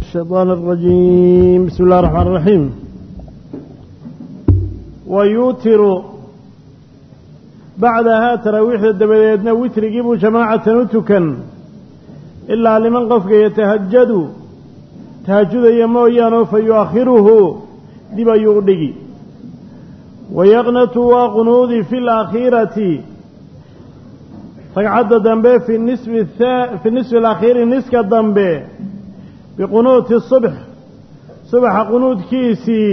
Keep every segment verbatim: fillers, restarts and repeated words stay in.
الشيطان الرجيم. بسم الله الرحمن الرحيم. ويوتر بعدها تراويح الدبليدنا وتر يجيبوا جماعة نتكا إلا لمن قفك يتهجد تهجد يمويانو فيؤخره دبا يغدقي ويغنت وقنود في الأخيرة فقعد دنبه في النصف الثا في النصف الأخير نسك الدنبه بقنوت الصبح صبح قنود كيسي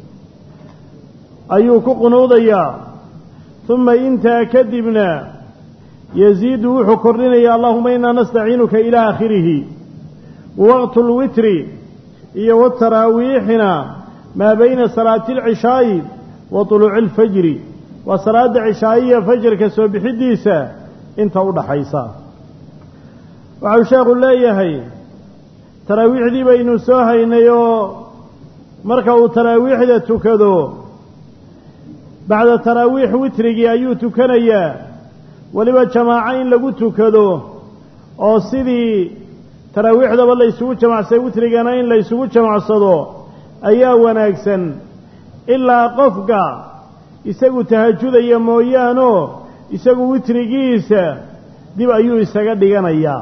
أيوك قنوديا ثم إنت كذبنا يزيد وحكرنا يا اللهم إنا نستعينك إلى آخره. ووقت الوتر إيا والتراويحنا ما بين صلاة العشاء وطلوع الفجر وصلاة عشائية فجر كسوب حديثة انت وضح حيصا وعشاق الله يهي تراويح دي بين سوها إنيو مركو تراويح دي تكدو بعد تراويح وترقي أيو تكنيا ولما جماعين لقو تكدو أو سيدي تراويح دي والله يسوي جماع سي وترقينين لا يسوي جماع صدو أيا وناكسن إلا قفقا يساقو تهجد أيا مويانو يساقو وترقيسا دي أيو يساقا ديغان أيا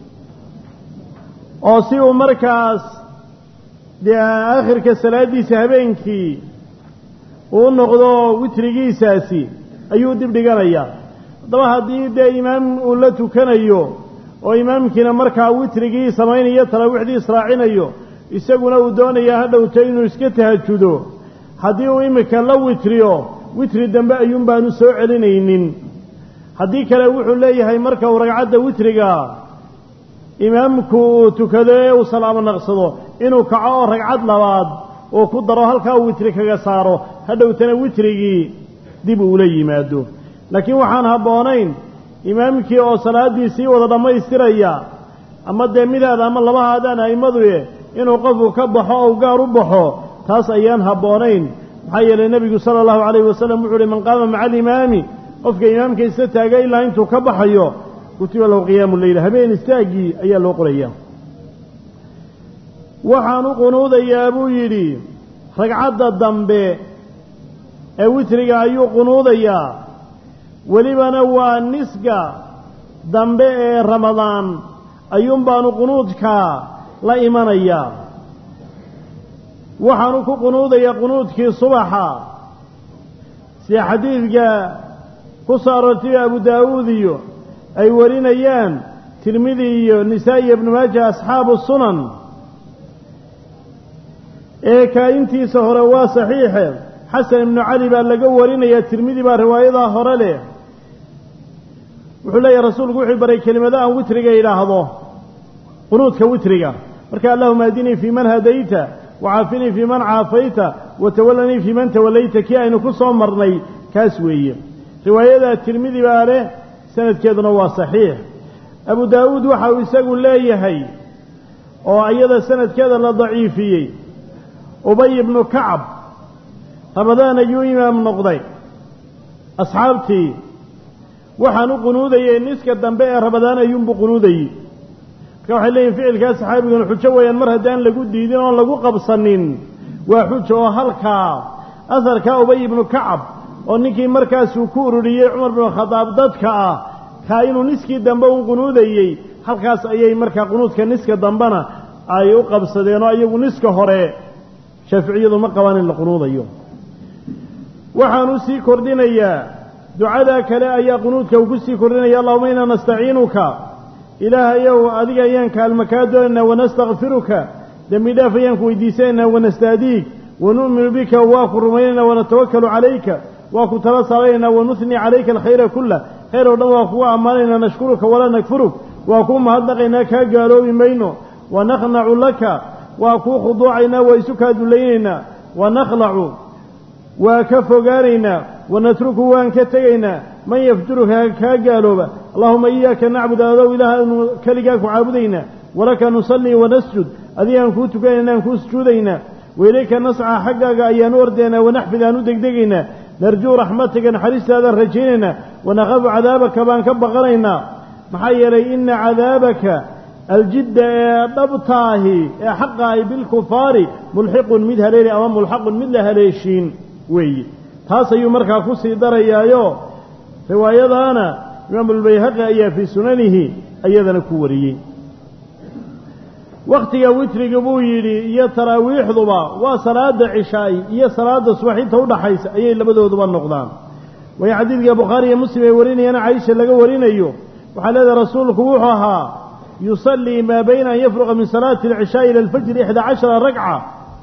oo si uu markaas dee aakhirka salaadiisa habeenkii uu noqdo witrigiisaasi ayuu dib dhiganayaa. haddaba haddii dee imaam uu la tukanayo oo imaamkiina markaa witrigii samaynayo taraawiixdii israacinayo isaguna uu doonayaa hadhowto inuu iska tahajudo haddii uu imika la witriyo witri dambe ayuun baanu soo celinaynin. haddii kale wuxuu leeyahay marka uu ragcadda witriga imaamku uu tukadee uu salaamo naqsado inuu kaco oo ragcad labaad oo ku daro halkaa uu witri kaga saaro hadhowtana witrigii dib uula yimaado. laakiin waxaan habboonayn imaamkii oo salaaddii sii wada dhammaystiraya ama dee midaada ama labahaadaan a'immaduye inuu qofku ka baxo ou gaar u baxo taas ayaan habboonayn. maxaa yeelay nebigu sala allahu calayhi wasalam wuxuu uhi man qaama maca alimaami qofka imaamka isa taaga ilaa intuu ka baxayo kutiba lahu qiyaamu leyla habeen istaagii ayaa loo qorayaa. waxaan u qunuudayaa buu yidhi ragcadda dambe ee witriga ayuu qunuudayaa welibana waa nisga dambe ee ramadaan ayuun baanu qunuudkaa la imanayaa. waxaanu ku qunuudayaa qunuudkii subaxa sida xadiidka ku soo aroortay abu daawuud iyo ay warinayaan tirmidi iyo nisaa-i iyo ibnu maaja asxaabu sunan ee kaayintiisa hore waa saxiixe xasan ibnu cali baa laga warinayaa tirmidi baa riwaayadaa hore leh. wuxuu leeyahay rasuulku wuxuu baray kelimada aan witriga yidhaahdo qunuudka witriga marka allahuma adinii fii man hadayta wacaafinii fii man caafayta watawallanii fii man tawallayta kii aynu ku soo marnay kaas weeye. riwaayadaa tirmidi baa leh sanadkeeduna waa saxiix. abu daawuud waxa uu isagu leeyahay oo iyada sanadkeeda la daciifiyey ubay ibnu kacab ramadaan ayuu imaam noqday asxaabtii waxaan u qunuudayay niska dambe ee ramadaan ayuunbuu qunuudayey. marka waxay leeyihin ficilkaa saxaabigan xujo weeyaan mar haddaan lagu diidin oon lagu qabsanin waa xujo. oo halkaa asarkaa ubay ibnu kacab oo ninkii markaasuu ku ururiyey cumar binu khadaab dadka ah kaa inuu niskii dambe u qunuudayey halkaas ayay markaa qunuudka niska dambena ay u qabsadeen oo iyagu niska hore shaaficiyadu ma qabaan in la qunuudayo. waxaanu sii kordhinayaa ducadaa kale ayaa qunuudka uu ku sii kordhinaya allahuma inaa nastaciinuka ilaahayow adiga ayaan kaalma kaa doonaynaa wanastakfiruka dembi dhaaf ayaan ku weydiisanaynaa wanastaadiig wanu'minu bika waa ku rumaynaynaa wanatawakalu calayka waa ku tala saaraynaa wanuhni calayka alkhayra kullah khayr oo dhan waa kugu ammaanaynaa nashkuruka walaa nakfuruk waa kuu mahadnaqaynaa kaa gaaloobi mayno wanaknacu laka waa kuu khuduucaynaa waa isu kaa dulaynaynaa wanakhlacu waa ka fogaanaynaa wanatruku waan ka tegaynaa man yafjuruka kaa gaalooba. allahuma iyaaka nacbud adow ilaah anu keligaa ku caabudaynaa walaka nusallii wanasjud adigaan kuu tukanaynaa aan kuu sujuudaynaa wailayka nascaa xaggaaga ayaan u ordaynaa wanaxfid aan u degdegaynaa narjuu raxmatiga naxariistaadaan rajaynaynaa wanakhafu cadaabaka baan ka baqanaynaa maxaa yeelay ina cadaabaka الجد ضبطاه حقه بالكفار ملحق مد هليل أو ملحق مد هليشين وي هذا يمرك كسي دريايو رواية أنا إمام البيهقي أي في سننه أيضا كوري وقت يوتر قبويلي يا تراويح ضبا وصلاة عشاء يا صلاة صباحين توضع حيث أي اللي بدأوا ضبا النقدان ويعديد يا بخاري مسلم يوريني أنا عايشة لقى وريني أيوه وحال هذا رسولك وحها يصلي ما بين أن يفرغ من صلاة العشاء إلى الفجر إحدى عشر ركعة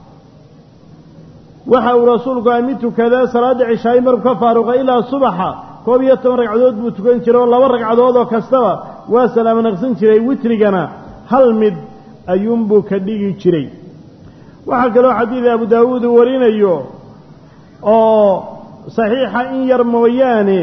وحاو رسولك أميت كذا صلاة عشاء مركة فارغة إلى الصبح كوب يتم ركعدود بتكون شري والله وركعدود وكستوى وسلام نغسن شري وترقنا هل مد أيوم بو كديجي شري وحكى له حديث أبو داود ورينا أيوه أو صحيح إن يرموياني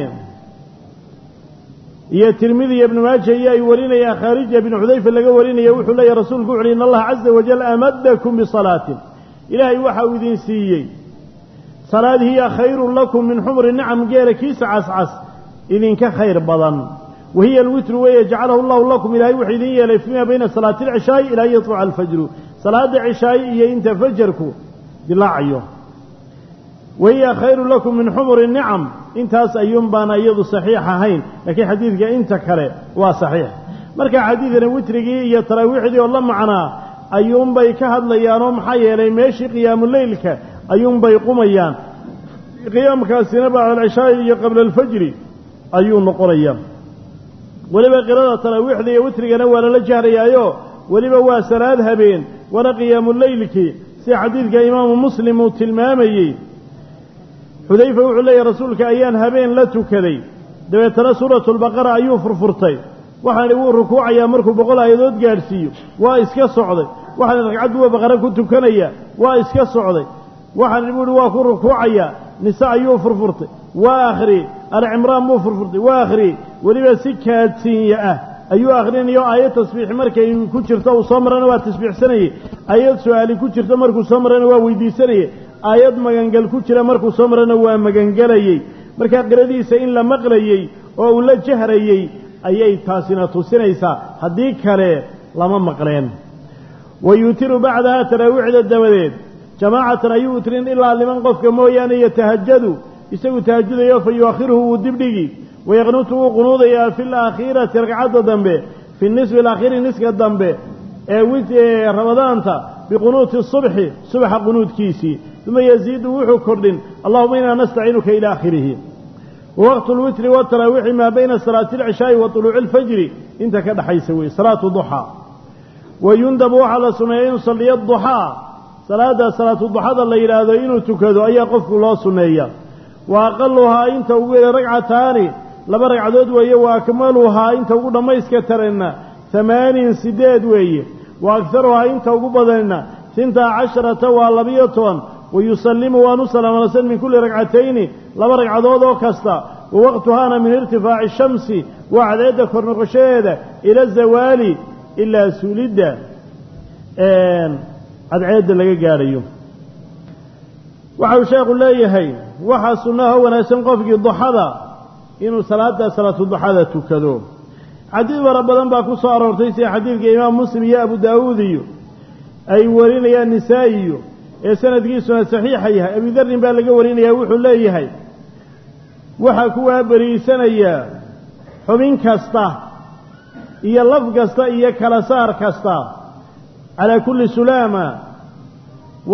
يا ترمذي ابن ماجه يا يورينا يا خارج بن حذيفة اللي ورينا يا وحول يا رسول قول إن الله عز وجل أمدكم بصلاة إلهي وحاوذين سيي صلاة هي خير لكم من حمر النعم غير كيس عسعس إذن كخير بضن وهي الوتر ويجعله الله لكم إلهي وحيدين فيما بين صلاة العشاء إلى يطلع الفجر صلاة العشاء هي انت فجركم دلاعيه وهي خير لكم من حمر النعم انتاس أيوم بانا يضو صحيحة هين لكن حديثك انت كره وصحيح مركا حديثنا وترقي يتراويح دي والله معنا أيوم بي كهد ليانوم حي لي ماشي قيام الليل ك أيوم بي قميان قيام كاسنبع على العشاء قبل الفجر أيوم نقريا ولبا قراءة تراويح دي وترقي نوالا لجهر يايو ولبا واسراد هبين ولا قيام الليل كي سي حديثك إمام مسلم وتلمامي حذيفة وعلي رسولك أيان هبين لا تكذي دبيتنا سورة البقرة أيوه فرفرتي وحن يقول ركوع يا مركو بقولها يدود جالسيو وإسكا صعدي وحن رقعد بقرة كنت كنيا وإسكا صعدي وحن يقول واكو ركوع يا نساء أيوه فرفرتي وآخري العمران مو فرفرتي وآخري ولما سكات سيئة أيوه آخرين يو آية تسبيح مركا كنتشرتا وصامرنا وتسبيح سنة آية سؤالي كنتشرتا مركو صامرنا وويدي سنة aayad magangal ku jira markuu soo marana waa magangalayay marka qiradiisa in la maqlayay oo uu la jahrayay ayay taasina tusinaysaa hadii kale lama maqleen wayutiru ba'daha tarawihda dabadeed jamaacatan ayutrin ilaa liman qofka mooyaane yatahajjadu isagu tahajjudayo fa yuakhiruhu dibdigi wayaqnutu qunuudaya fil aakhirati ragcada dambe fi nisbi al-aakhiri niska dambe ee wixii ramadaanta بقنوت الصبح صبح قنوت كيسي ثم يزيد وحو كردن اللهم إنا نستعينك إلى آخره ووقت الوتر والتراويح ما بين صلاة العشاء وطلوع الفجر انت كده حيسوي صلاة الضحى ويندب على سنين صلي الضحى صلاة صلاة الضحى الليلة ذين تكذو أي قفك الله سنية وأقلها انت وقل ركعتان لما ركعدود وهي وأكملها انت وقل ما يسكترن ثمان سداد وهي وأكثرها انت وقبضنا سنتا عشرة واللبيطون ويسلم ونسلم ونسلم من كل ركعتين لما ركعدود وكستا ووقتها من ارتفاع الشمس وعدد كرنقشيدة إلى الزوال إلا سولدة عدد لك قاريو وحاو شيخ الله يهي وحسناه ونسلم قفق الضحى إنه صلاة صلاة الضحى تكذو حديث ربنا باكو صار ورتيسي حديث إمام مسلم يا أبو داود أي ورين يا النسائي يا سند جيسنا صحيح يا أبي ذر بالغ ورين يا وحو الله يهي وحكوا بريسنا يا حمين كستا يا لف كستا يا كلاسار كستا على كل سلامة و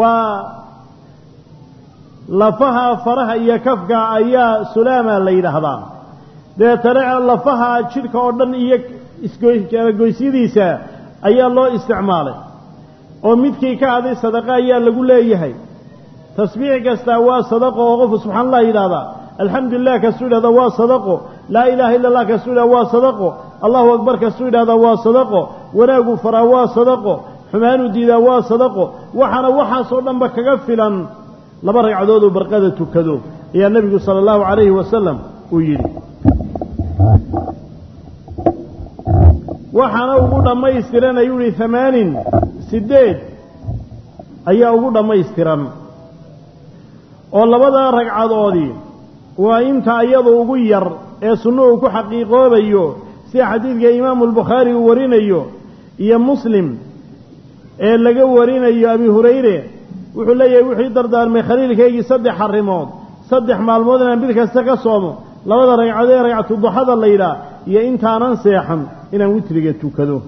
لفها فرها يا كفكا يا سلامة الليلة هذا deetana lafaha jirka oo dhan iyo isgoysidiisa ayaa loo isticmaalay oo midkii ka haday sadaqa ayaa lagu leeyahay tasbiix kasta waa sadaqo oo qof subxaanallaah yiraahdo alxamdulillah ka suudada waa sadaqo la ilaaha illa allah ka suudada waa sadaqo allahu akbar ka suudada waa sadaqo wanaagu fara waa sadaqo xumaanu diida waa sadaqo waxana waxa soo dhanba kaga filan laba ragcadood oo barqada tukado ayaa nabiga sallallahu alayhi wasallam uu yiri waxaana ugu dhamaystiran ayuu yiri ثمانين sideed ayaa ugu dhamaystiran oo labada ragcadoodii waa inta iyadu ugu yar ee sunnuhu ku xaqiiqoobayo si xadiidka Imam al-Bukhari uu warinayo iyo muslim ee laga warinayo abi hurayre wuxuu leeyahay wixii dardaarmay khaliilkaygii saddex arrimood saddex maalmood inaan bil kasta ka soomo labada ragcadood ee ragcatu duxada la yidhaah iyo intaanan seexan inaan witriga tukado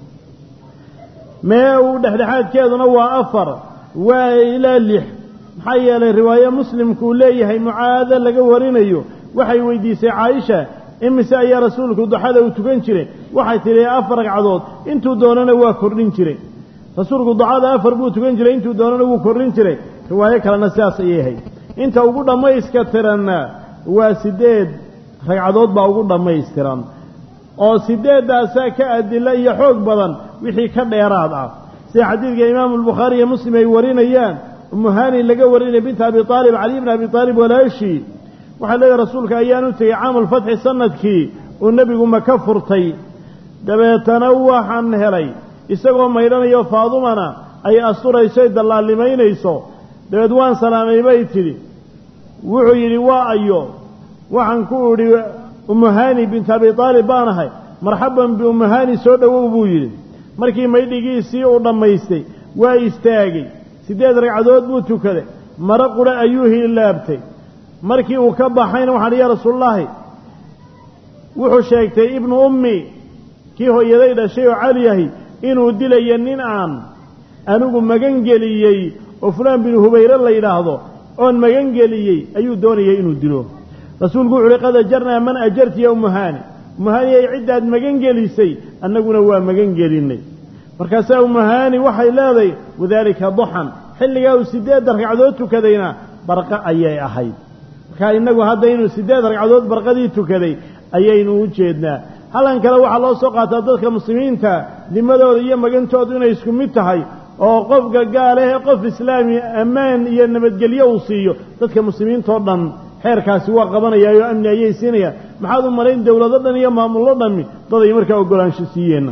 mee uu dhexdhexaadkeeduna waa afar waa ilaa lix maxaa yeelay riwaayo muslimku uu leeyahay mucaada laga warinayo waxay weydiisay caaisha imise ayaa rasuulku duxada uu tukan jiray waxay tidhi afar ragcadood intuu doonana waa kordhin jiray rasuulku ducada afar buu tukan jiray intuu doonana wuu kordhin jiray riwaayo kalena sidaas ayay ahayd inta ugu dhammayska tiranna waa siddeed ragcadood baa ugu dhammaystiran oo siddeeddaasaa ka adilla iyo xoog badan wixii ka dheeraad ah sida xadiidka imaamu albukhaari iyo muslim ay warinayaan ummu haani laga warinaya binta abi aalib cali bni abi aalib walaashii waxaa leedahay rasuulka ayaan u tegey caamulfatxi sanadkii uu nebigu maka furtay dabeetana waxaan helay isagoo maydhanayo faadumana ay asturayso ay dallaalimaynayso dabeed waan salaamay bay tidhi wuxuu yidhi waa ayo waxaan ku idhi ummu haani binta abi aalib baan ahay marxaban biummu haani soo dhowow buu yidhi markii maydhigiisii uu dhammaystay waa istaagay siddeed ragcadood buu tukaday maro qura ayuu hilaabtay markii uu ka baxayna waxaan yaa rasuulullaahi wuxuu sheegtay ibnu ummi kii hooyaday dhashay oo cali ahi inuu dilayo nin aan anigu magan geliyey oo fulaan binu hubayre la yidhaahdo oon magan geliyey ayuu doonayay inuu dilo rasuulku wuxu uhi qad ajarnaa man ajarti ya ummu haani ummu haani ay ciddaad magan gelisay annaguna waa magan gelinnay markaasaa ummu haani waxay leedahay wadaalika duxan xilligaa uu siddeedda ragcadood tukadayna barqa ayay ahayd markaa innagu hadda inuu siddeed ragcadood barqadii tukaday ayaynu u jeednaa halkan kale waxaa loo soo qaataa dadka muslimiinta dimadooda iyo magantoodu inay isku mid tahay oo qofka gaalahee qof islaami ammaan iyo nabadgelyo uu siiyo dadka muslimiintao dhan xeerkaasi waa qabanayaa oo amni ayay siinayaan maxaad u malayn dowlado dhan iyo maamullo dhammi dad ay markaa oggolaansho siiyeenna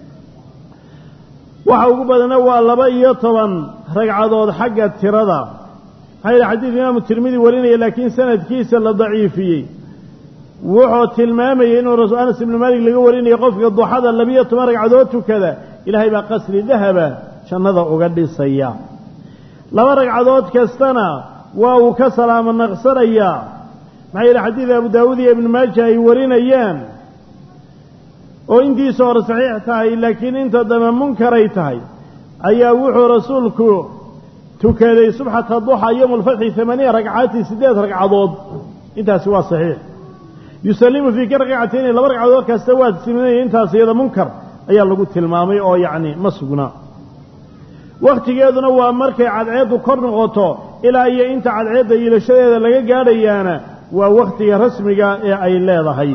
waxa ugu badana waa laba iyo toban ragcadood xagga tirada maxaa yidhi xadiid imaamu tirmidi warinaya laakiin sanadkiisa la daciifiyey wuxuu tilmaamayay inuu rasul anas ibnu maalik laga warinayo qofka duxada labiyo toban ragcadood tukada ilaahay baa qasri dahaba jannada uga dhisaya laba ragcadood kastana waa uu ka salaamo naqsanayaa maxaa yidhi xadiid abu daawuud iyo ibnu maaja ay warinayaan oo intiisa hore saxiix tahay laakiin inta dambe munkaray tahay ayaa wuxuu rasuulku tukaday subxata duxa yowma alfatxi tamaaniya ragcaati siddeed ragcadood intaasi waa saxiix yusallimu fii ka ragcatayni laba ragcadood kasta waa siminaya intaas iyada munkar ayaa lagu tilmaamay oo yacni ma sugna wakhtigeeduna waa markay cadceeddu kor noqoto ilaa iyo inta cadceedda iilashadeeda laga gaadhayaana waa wakhtiga rasmiga ee ay leedahay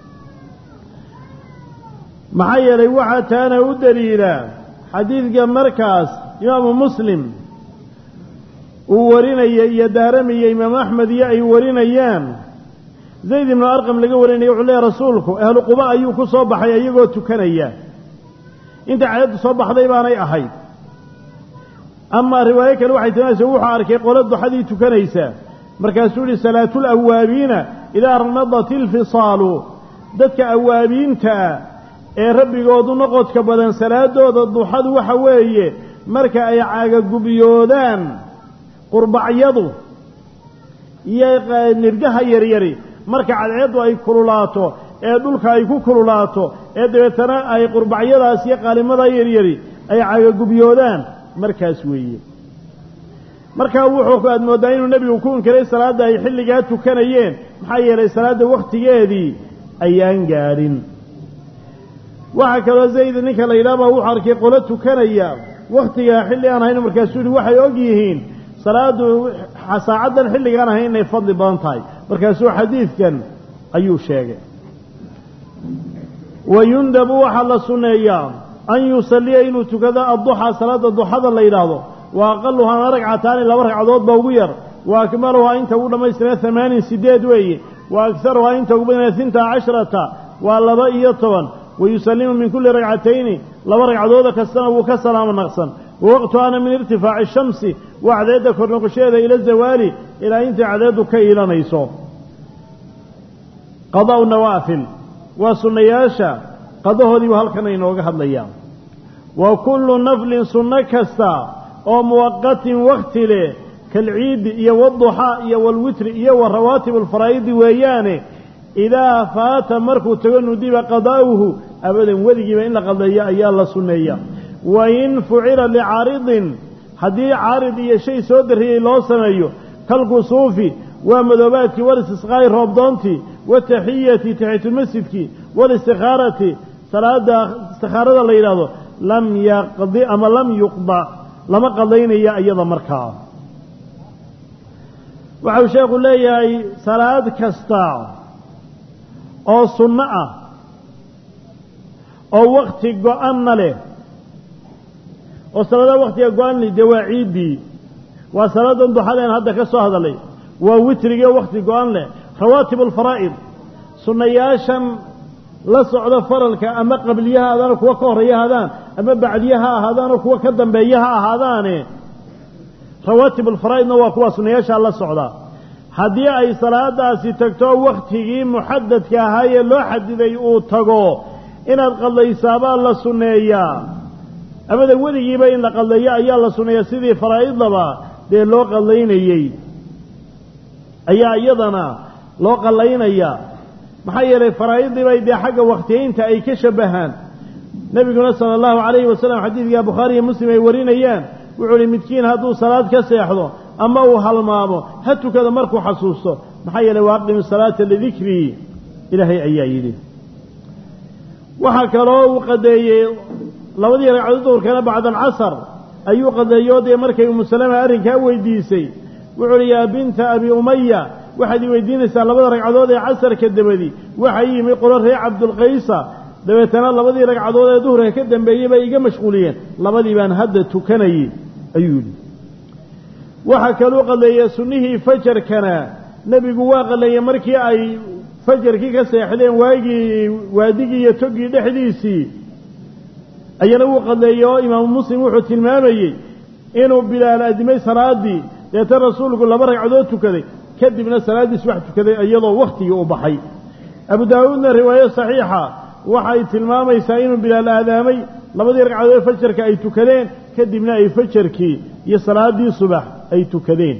maxaa yeelay waxaa taana u daliilaa xadiidka markaas imaamu muslim uu warinaya iyo daaramiya imaamu axmed iyo ay warinayaan zayd ibnu arqam laga warinaya wuxuu leeyahy rasuulku ahlu quba ayuu ku soo baxay iyagoo tukanaya inta cadceeddu soo baxday baanay ahayd amaa riwaayo kale waxay tilmaamaysa wuxuu arkay qolo duxadii tukanaysa markaasuu yihi salaatul awaabiina idaa ranadat ilfisaalu dadka awaabiintaa ee rabbigoodu noqodka badan salaadooda duxadu waxa weeye marka ay caagagubiyoodaan qurbacyadu iyo nirgaha yaryari marka cadceeddu ay kululaato ee dhulka ay ku kululaato ee dabeetana ay qurbacyadaas iyo qaalimada yaryari ay caagagubiyoodaan markaas weeye markaa wuxuu aad mooddaa inuu nebigu ku inkiray salaadda ay xilligaa tukanayeen maxaa yeelay salaadda wakhtigeedii ayaan gaadhin waxaa kaloo zayd ninka la yidhaha baa wuxuu arkay qolo tukanaya wakhtigaa xilli aan ahayn markaasuu yihi waxay og yihiin salaaddu saacaddan xilligaan ahayn inay fadli badan tahay markaasuu xadiidkan ayuu sheegay wayundabu waxaa la sunneeyaa an yusalliya inuu tukado adduxaa salaadda duxada la yidhaahdo wa aqaluhaana ragcataani laba ragcadood ba ugu yar wa akmaluhaa inta ugu dhammaystira hamaanin sideed weeye wa agharuhaa inta ugu badana hinta casharata waa laba iyo toban wayusallimu min kulli ragcatayni laba ragcadooda kastana wuu ka salaamo naqsan wawaqtuhaana min irtifaaci shamsi waa cadceedda kor noqosheeda ila zawaali ilaa intay cadceeddu ka iilanayso qadaa'u nawaafil waa sunnayaasha qadahoodii buu halkan inooga hadlayaa وكل نفل سنة كستا أو مؤقت وقت له كالعيد إيا والضحى والوتر إيا والرواتب الفرائض ويانه إذا فات مركو تغنو ديب قضاؤه أبدا وذي بإن قضايا أيا الله سنية وإن فعل لعارض حدي عارض إيا شيء سودر هي الله سميه كالقصوف ومذوبات والاستسقاء ربضانتي والتحية تحية المسجد والاستخارة صلاة استخارة الله إلاده لم يقضي أما لم يقضى لما قضينا يا أيضا مركا وحو شيخ الله يا صلاة كستا أو سنة أو وقت قوان له أو صلاة وقت قوان لي دواعيدي وصلاة ضحالين هذا كسو هذا لي ووترقى وقت قوان له رواتب الفرائض سنياشا لا صعد فرلك أما قبليها هذان كوا كوريها هذان أما بعديها هذان كوا كدن بيها هذان رواتب الفرائض نوا كوا سنياشا لا صعدا هدي أي صلاة ستكتو وقته محدد كهاي لو حددي أو تغو إن القضي سابا الله سنيا أبدا ولي يبين لقضي أي الله سنيا سيدي فرائض لبا دي لو قضيين يي أي أيضنا لو قضيين يي محيّر فرائض بيدي حق وقتين تأي كشبهان نبي صلى الله عليه وسلم حديث يا بخاري مسلم يورين أيام وعلي متكين هاتو صلاة كسيحضو أما هو هالمامو هاتو كذا مركو حسوسه محيّر وأقدم الصلاة لذكري إلهي أيائي وحكى له قد لو دي رعدور كان بعد العصر أيو قد يودي مركي مسلمة أرنكا ويديسي وعلي يا بنت أبي أمية واحد يودينا سال لبدا ركعدود عصر كدبدي waxay yimi qoray Abdul Qaysa dabeetana labadii ragcadood ee duhur ka dambeeyay bay iga mashquuliyeen labadii baan hadda tukanayay ayuu waxa kale oo qaleeyay sunnihii fajrkana nabigu waa qaleeyay markii ay fajrkii ka seexdeen waagii waadigii iyo togii dhexdiisii ayana uu qaleeyay imaam muslim wuxuu tilmaamayay inuu bilaal adimay salaadii ee rasuulku laba ragcadood tukaday كدبنا صلاة سبحت كذا أيضا وقتي وبحي أبو داود رواية صحيحة وحي تلمام يساين بلا الآذامي لما يرجع على فجر كأي تكلين كدبنا أي فجر كي يصلاة دي صبح أي تكلين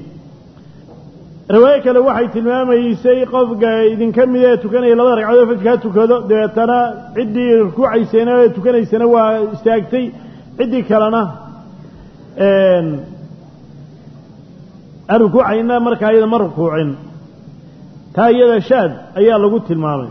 رواية كلا وحي تلمام يساي قف إذا كم إذا تكلين يلا يرجع على فجر كذا ده ترى عدي ركوع سنة تكلين سنة واستاجتي عدي كلنا أركوعنا مركايدا مركوعين تايدا شاد أيها لقلت المامي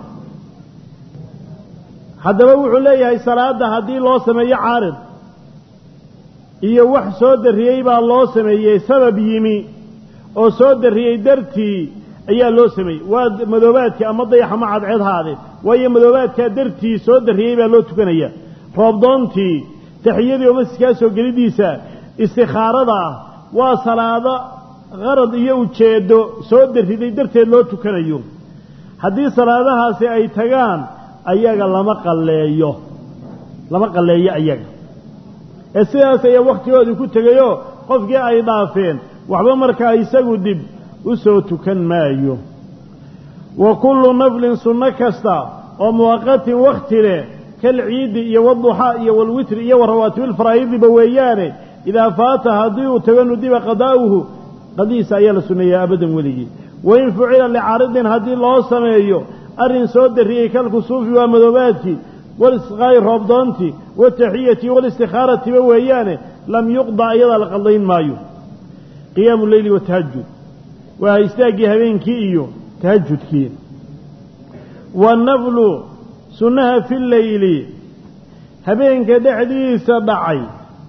حتى بوحو ليها صلاة هذه الله سمي عارض إيا وح سود الرئيبا الله سمي سبب يمي أو سود الرئي درتي أيها الله سمي ومذوباتك أما ضيح معد عيد هذه وإيا مذوباتك درتي سود الرئيبا الله تكنيا ربضانتي تحييدي ومسكاسي وقريديسا استخارضة وصلاة غرض iyo ujeedo soo dirtiday darteed loo tukanayo hadii salaadahaasi ay tagaan ayaga lama qaleeyo lama qaleeyo ayaga ee sidaas ay waqtigoodu ku tagayo qofkii ay dhaafeen waxba marka isagu dib u soo tukan maayo wa kullu naflin sunna kasta oo muwaqati waqti leh kal ciid iyo wadduha iyo walwitr iyo rawaatib faraa'id bawayaane ida faata hadii uu tagano dib qadaa'uhu قديس أيال سنية أبدا ولي وإن فعل لعارض هذه الله سميه أرن سود الرئي كالكسوف ومذوباتي والإسغاء ربضانتي والتحية والاستخارة وويانه لم يقضى أيضا لقضين مايو قيام الليل والتهجد وهيستاقي هبين كيئيو تهجد كي والنفل سنها في الليل هبين كدحديث بعي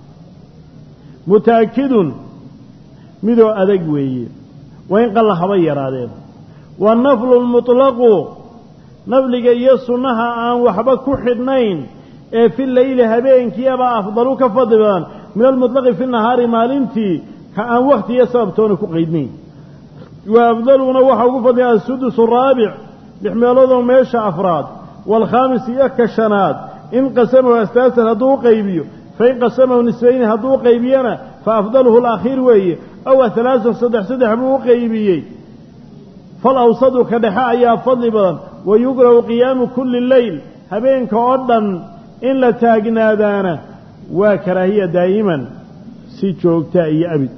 متأكد مدو أدق ويه وإن قال حبي يرادين والنفل المطلق نفلق يسنها عن وحبا كحدنين في الليل هبين كيابا أفضلوك فضبان من المطلق في النهار مالنتي كأن وقت يسابتون كقيدنين وأفضلون وحبا فضبان السدس الرابع بحمالوذهم ميشا أفراد والخامس يكشنات إن قسموا أستاسا هدو قيبيو فإن قسموا نسبين هدو قيبيانا فأفضله الأخير ويه أو ثلاثة صدح صدح بو قيبيي فالأوسط كدحاء يا فضل بدن ويقرأ قيام كل الليل هبين كأردن إن لتاقنا دانا وكراهية دائما سيجوكتا أي أبد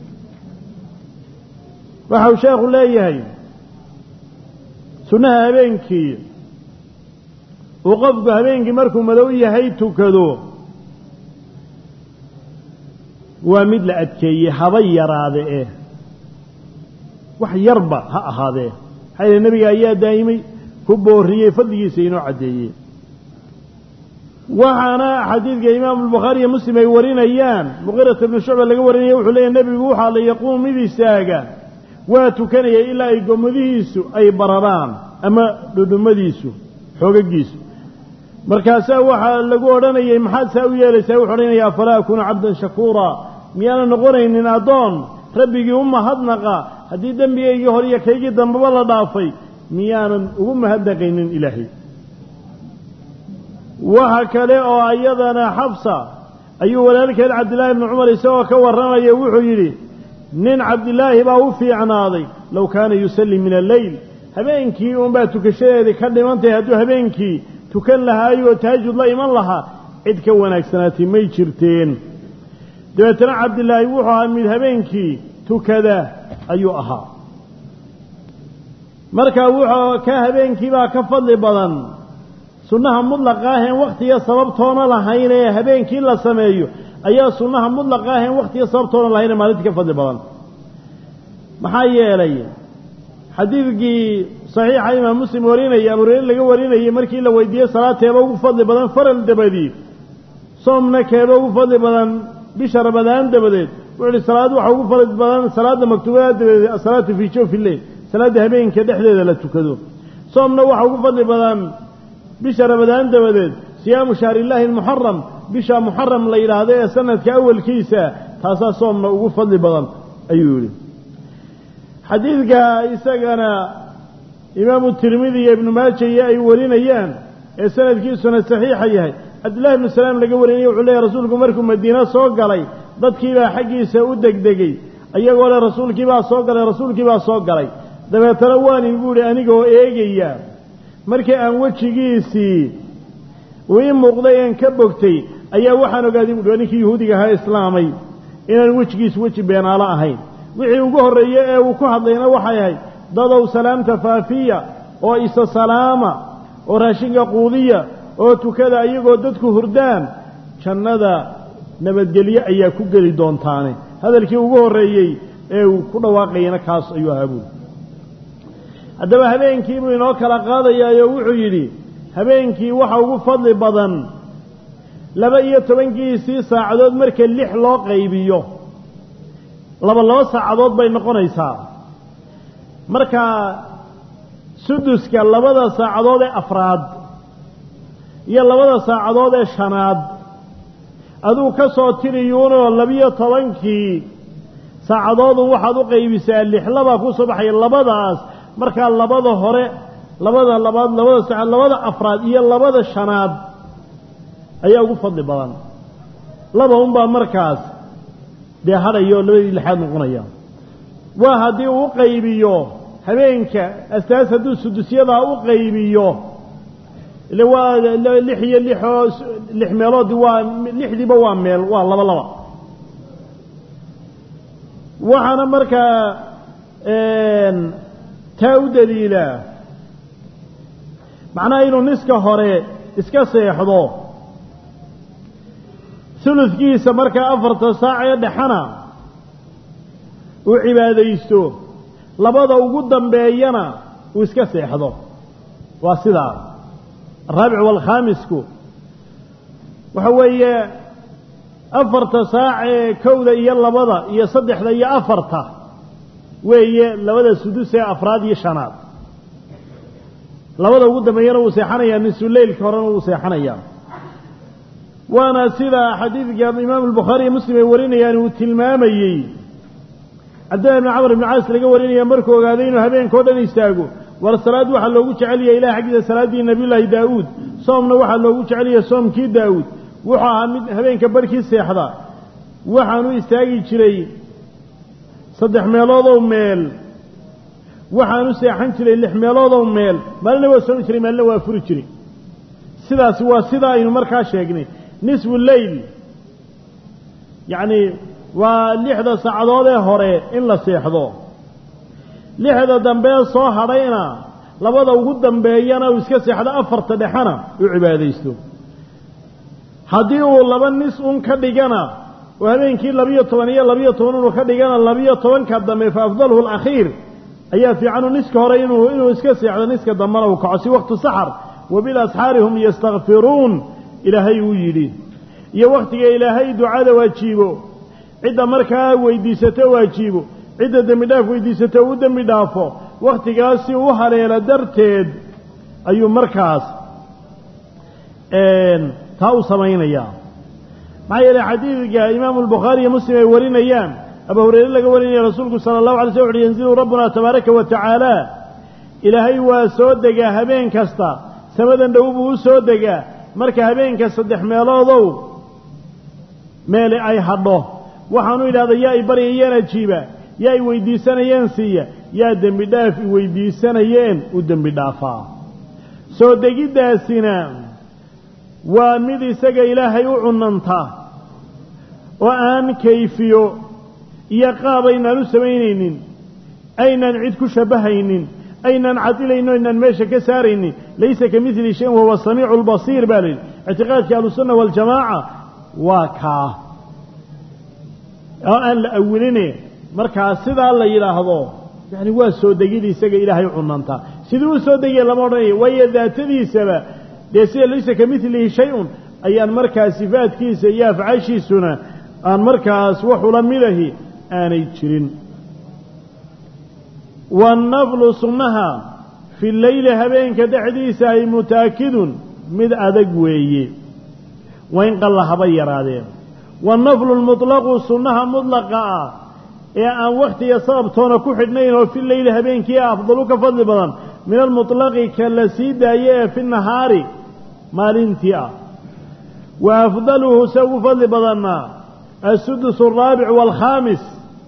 وحاو شيخ الله يهي سنها هبينكي وقفق هبينكي مركو مدوية هيتو كذو ومثل أدكي حضير هذا إيه وحي يربى هذا حيث النبي أيها دائمي كبوريه فضيه سينو عديه وحنا حديث إمام البخاري مسلم يورين أيام مغيرة بن شعبة اللي يورين يوحي النبي وحا ليقوم مذي ساقا واتكني إلا يقوم مذيسو أي برران أما دودو مذيسو حققيسو مركاسا وحا لقورنا يمحاد ساوية لساوي حرين يا فلا أكون عبدا شكورا ميانا نقولين إن أدون ربي أم هدنقا هدي دنبي يهوريا كيجي دنب والله ضافي ميانا أم هدنقين إلهي وهكذا أيضا حفصة أيها ولذلك عبد الله بن عمر يسوى كورنا يوحو يلي نين عبد الله باوفي عناضي لو كان يسلي من الليل هبينكي أمباتك الشيء كان من تهدو هبينكي تكن لها أيها تهجد الله من لها عد كونك سناتي ميشرتين دواتنا عبد الله يوحو من هبينكي تكذا أيها مركا وحو كهبينكي با كفضل بضن sunnaha mudlaqa ah ee waqtiga sababtoona lahayn ee habeenkii la sameeyo ayaa sunnaha mudlaqa ah ee waqtiga sababtoona lahayn maalintii ka fadli badan maxaa yeelay xadiidkii saxiixa imaam muslim warinaya abu hurayra laga warinayay markii la weydiiyay salaateeba ugu fadli badan faral dabadii soomna keeba ugu fadli badan bisha ramadaan dabadeed wuxuu salaad waxa ugu fadli badan salaada maktuubada dabadeed salaatu fi jawfi al-layl salaada habeenka dhexdeeda la tukado soomna waxa ugu fadli badan bisha ramadaan dabadeed siyaamu shahri illaahi almuxaram bisha muxaram la yidhaahdo ee sanadka awalkiisa taasaa soomna ugu fadli badan ayuu yidhi xadiidka isagana imaamu tirmidi iyo ibnu maaja iyo ay warinayaan ee sanadkiisuna saxiixa yahay cabdillahi ibnu salaam laga warinayay wuxuu leeyahy rasuulku markuu madiina soo galay dadkiibaa xaggiisa u degdegay ayagoo le rasuulkiibaa soo galay rasuulkiibaa soo galay dabeetana waan igu yidhi anigoo eegaya markii aan wejigiisii uu ii muuqday aan ka bogtay ayaa waxaan ogaaday buuhi ninkii yahuudiga ahaa islaamay inaan wejigiisu weji beenaalo ahayn wixii ugu horreeyey ee uu ku hadlayna waxay ahayd dadow salaamta faafiya oo isa salaama oo raashinka quudiya oo tukada iyagoo dadku hurdaan jannada nabadgelyo ayaa ku geli doontaane hadalkii ugu horreeyey ee uu ku dhawaaqayna kaas ayuu ahaa buuri haddaba habeenkii buu inoo kala qaadayaayo wuxuu yidhi habeenkii waxa ugu fadli badan laba iyo tobankiisii saacadood marka lix loo qaybiyo laba laba saacadood bay noqonaysaa marka suduska labada saacadood ee afraad iyo labada saacadood ee shanaad aduu ka soo tiriyuunoo labiyo tobankii saacadoodu waxaad u qaybisaa lix labaa ku soo baxaya labadaas markaa labada hore labada labaad labada saacad labada afraad iyo labada shanaad ayaa ugu fadli badan laba unbaa markaas dee hadhayo labadii lixaad noqonaya waa haddii uu qaybiyo habeenka astaas hadduu sudusyadaa u qaybiyo ile waa lix iyo lixoo lix meelood waa lixdiiba waa meel waa laba laba waxaana markaa taa u daliilaa macnaha inuu niska hore iska seexdo suludkiisa markaa afarta saac ee dhexana uu cibaadaysto labada ugu dambeeyana uu iska seexdo waa sidaa araabic waalkhaamisku waxa weeye afarta saac ee kowda iyo labada iyo saddexda iyo afarta weeye labada sudus ee afraad iyo shanaad labada ugu dambeeyana wuu seexanayaa nisfuleylka horena wuu seexanayaa waana sida xadiidka imaam albukhaari iyo muslim ay warinayaan uu tilmaamayey cabdillahi ibni camr ibni caas laga warinaya markuu ogaaday inuu habeenkao dhan istaago war salaad waxaa loogu jecelyahay ilaah xaggiisa salaaddii nabiyullaahi daawuud soomna waxaa loogu jecelyahay soomkii daawuud wuxuu ahaa mid habeenka barhkii seexda waxaanu istaagi jiray saddex meeloodow meel waxaanu seexan jiray lix meeloodow meel maalina waa soomi jiray maalina waa furi jiray sidaasi waa sidaa aynu markaa sheegnay nisfu leyl yacni waa lixda saacadoodee hore in la seexdo lixda dambe soo hadhayna labada ugu dambeeyana uu iska seexdo afarta dhexana uu cibaadaysto haddii uu laba nis un ka dhigana oo habeenkii labiyo toban iyo labiyo toban uu ka dhigana labiyo tobanka dambe fa afdaluhu alakhiir ayaa fiican niska hore inuu inuu iska seexdo niska dambana uu kaco si waqti saxar wabil asxaarihum yastaghfiruun ilaahay uu yidhi iyo waqtiga ilaahay ducada waajibo cidda markaa weydiisato waajibo cidda dembi dhaaf weydiisato uu dembi dhaafo waqtigaasi uu haleelo darteed ayuu markaas taa u samaynayaa maxaa yeelay xadiidka imaamu albukhaari iyo muslim ay warinayaan abu hurayre laga warinaya rasuulku sala allahu alay slam wuxuuhi yanzilu rabbuna tabaaraka wa tacaala ilaahay waa soo degaa habeen kasta samadan dhow buu u soo degaa marka habeenka saddex meeloodow meele ay hadho waxaanu idhahda yaa i baryayeen ajiiba yaa i weydiisanayeen siiya yaa dembi dhaaf i weydiisanayeen u dembi dhaafaa soo degiddaasina waa mid isaga ilaahay u cunanta oo aan kayfiyo iyo qaab aynaan u samaynaynin aynaan cid ku shabbahaynin aynaan cadilayno aynaan meesha ka saaraynin laysa ka midli shayin wahuwa samiicu lbasiir baa layidhi ictiqaadka ahlusunna waljamaaca waa kaa oo aan la awiline markaa sidaa la yidhaahdo yacni waa soo degida isaga ilaahay u cunanta siduu u soo degiya lama odhanayo waayo daatadiisaba dee sida laysa ka midlihi shay-un ayaan markaas sifaadkiisa iyo afcaashiisuna aan markaas wax ula midahi aanay jirin waannaflu sunnaha fi leyli habeenka dhexdiisa ay mutaakidun mid adag weeye wain qalla haba yaraadeen waannaflu lmutlaqu sunnaha mudlaqa ah ee aan wakhtiga sababtoona ku xidhnayn oo fi leyli habeenkii ah afdalu ka fadli badan min almutlaqi ka la sii daaye ee fi nahaari maalintii ah wa afdaluhu se ugu fadli badanna asudus alraabic waalkhaamis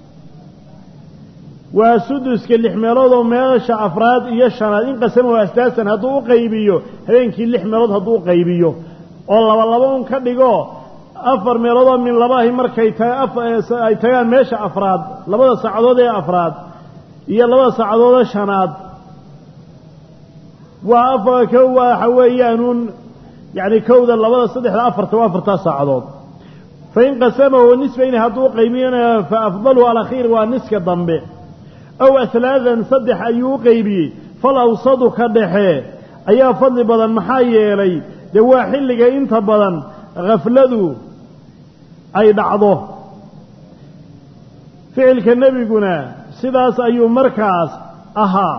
waa suduska lix meelood oo meesha afraad iyo shanaad in qasamahu astaasan hadduu u qaybiyo habeenkii lix meelood hadduu u qaybiyo oo laba laba un ka dhigo afar meeloodoo min labaahi markay ay tagaan meesha afraad labada saacadood ee afraad iyo labada saacadoodee shanaad waa afar kow waxa weeyaanuun yacni kowda labada saddexda afarta waa afartaa saacadood fa in qasamahu nisfayni hadduu u qaybiyana fa afdaluhu alakhiir waa niska dambe aw ahlaadan saddex ayuu u qaybiyey fal awsadu ka dhexe ayaa fadli badan maxaa yeelay dee waa xilliga inta badan khafladu ay dhacdo ficilka nebiguna sidaas ayuu markaas ahaa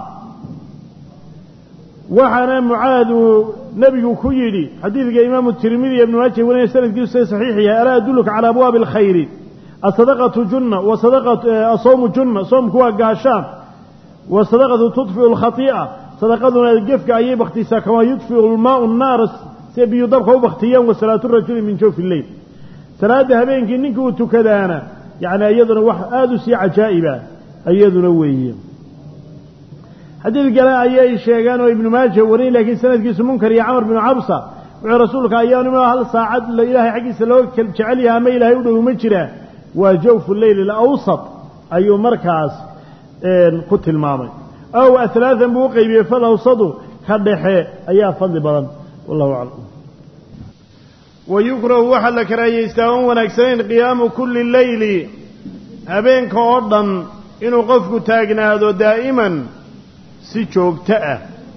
waxaana mucaad uu nebigu ku yidhi xadiidka imaamu tirmidi iyo ibnu maaja warinaya sanadkiisu say saxiix yahay alaa adulluka calaa abwaabi alkhayri asadaqatu junna wa sadaqatu asawmu junna soomku waa gaashaan wa sadaqatu tudfiu alkhatii'a sadaqaduna gefka ayay baktisaa kamaa yudfiu almaau nnaar si biyu dabka u baktiyaan wa salaatu rajuli min jawfi lleyl salaada habeenkii ninka uu tukadaana yacni iyaduna wax aada u sii cajaa'iba iyaduna weeye xadiid kale ayay sheegaan oo ibnu maaja warin laakiin sanadkiisu munkar iyo camar binu cabsa wuxuu rasuulka ayaanima hal saacad la ilaahay xaggiisa loo jecel yahay ama ilaahay u dhow ma jiraa waa jawfu leyl alawsat ayuu markaas ku tilmaamay aw ahlaadan buu u qaybiyey fal awsadu ka dhexe ayaa fadli badan wallahu aclam wayukrahu waxaa la karaahiyeystaa oon wanaagsanayn qiyaamu kulli leyli habeenka oo dhan inuu qofku taagnaado daa'iman si joogto ah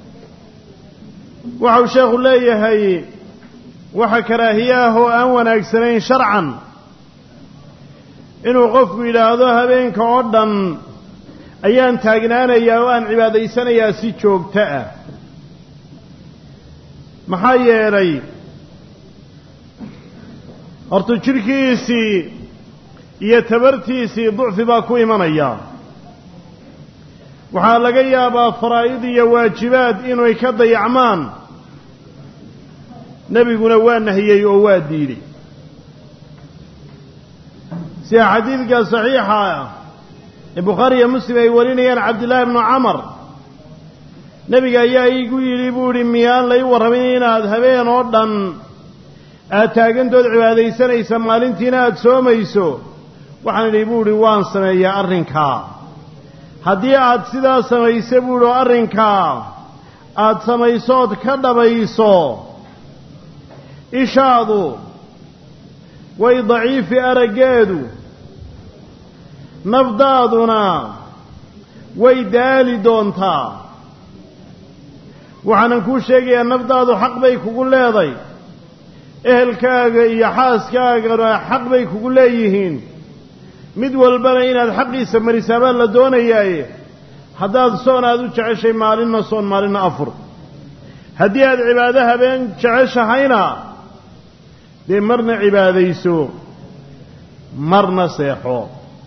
waxau sheekhu leeyahay waxa karaahiye ah oo aan wanaagsanayn sharcan inuu qofku yidhaahdo habeenka oo dhan ayaan taagnaanayaa oo aan cibaadaysanayaa si joogto ah maxaa yeelay horta jidhkiisii iyo tabartiisii ducfi baa ku imanaya waxaa laga yaabaa faraa'id iyo waajibaad inay ka dayacmaan nebiguna waa nahiyey oo waa diiday sida xadiidka saxiixa ah ee bukhaari iyo muslim ay warinayaan cabdillaahi ibnu camar nebiga ayaa iigu yidhi buu idhi miyaan lay warramin inaad habeen oo dhan aad taagantood cibaadaysanaysa maalintiina aad soomayso waxaan idhi buu idhi waan sameeyaa arrinkaa haddii aad sidaa samaysa buu idhi oo arrinkaa aad samaysood ka dhabayso ishaadu way daciifi araggeedu nafdaaduna way daali doontaa waxaanan kuu sheegayaa nafdaadu xaq bay kugu leeday ehelkaaga iyo xaaskaagana xaq bay kugu leeyihiin mid walbana inaad xaqiisa marisaa baa la doonayaaye haddaad soon aad u jeceshay maalinna soon maalinna afur haddii aad cibaado habeen jeceshahayna dee marna cibaadayso marna seexo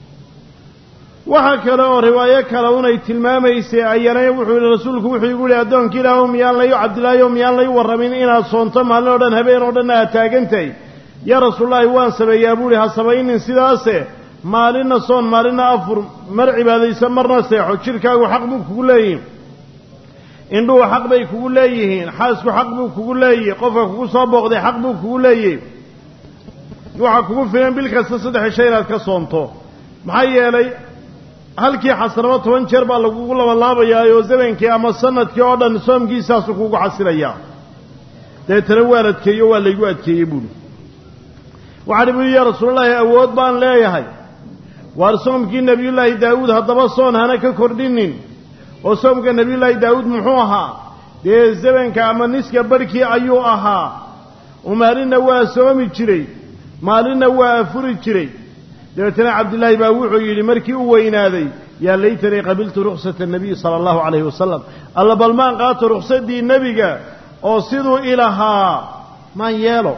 waxaa kale oo riwaayo kale unay tilmaamaysay ayana wuxuu yihi rasuulku wuxuu igu yihi addoonka ilaahu miyaan layu cabdilaahi o miyaan layu warramin inaad soonto maalin oo dhan habeen oo dhanna aad taagantahay yaa rasuulullaahi waan sameeyaa buu ihi ha samaynin sidaase maalinna soon maalinna afur mar cibaadayso marna seexo jidhkaagu xaq buu kugu leeyihin indhuhu xaq bay kugu leeyihiin xaasku xaq buu kugu leeyihi qofka kugu soo booqday xaq buu kugu leeyihi waxaa kugu filan bil kasta saddex cisho inaad ka soonto maxaa yeelay halkii xasnamo toban jeer baa lagugu labalaabayaa oo zamankii ama sanadkii oo dhan soomkiisaasu kugu xasilayaa dabeetana waan adkeeyo waa laygu adkeeyey buuhi waxaan ibu ya rasuulullaahi awood baan leeyahay waar soomkii nebiyullaahi daawuud haddaba soon hana ka kordhinin oo soomka nebiyullaahi daawuud muxuu ahaa dee zamanka ama niska barhkii ayuu ahaa oo maalinna waa soomi jiray maalinna waa afuri jiray dabeetana cabdillaahi baa wuxuu yidhi markii u weynaaday yaa laytanii qabiltu ruksata nabiy sala allahu calayhi wasalam alla bal maan qaato ruksaddii nebiga oo siduu ilahaa maan yeelo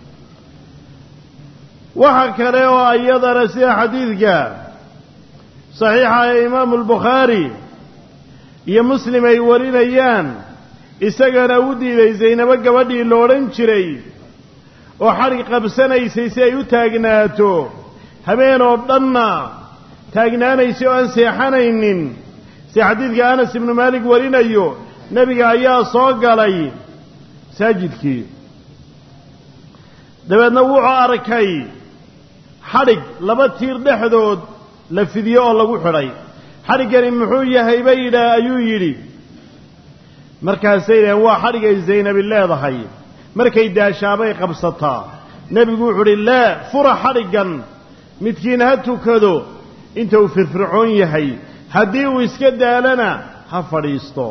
waxa kale oo iyadana sida xadiidka saxiixa ee imaamu albukhaari iyo muslim ay warinayaan isagana u diiday zaynabo gabadhii lo odhan jiray oo xadhig qabsanaysay si ay u taagnaato habeen oo dhanna taagnaanaysay oo aan seexanaynin si xadiidka anas ibnu maalik warinayo nebiga ayaa soo galay masaajidkii dabeedna wuxuu arkay xadhig laba tiir dhexdood la fidiyo oo lagu xidhay xadhiggani muxuu yahay bay yidhaah ayuu yidhi markaasay yidhaheen waa xadhig ay zaynabi leedahay markay daashaabay qabsataa nebigu wuxuu uhi laa fura xadhiggan midkiin ha tukado inta uu firfircoon yahay haddii uu iska daalana ha fadhiisto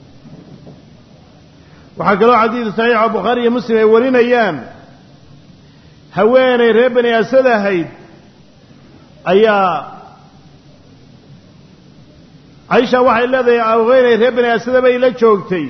waxaa kaloo xadiid saxiixa bukhaari iyo muslim ay warinayaan haweenay reer bani asad ahayd ayaa caisha waxay leedahay haweenay reer bani asada bay la joogtay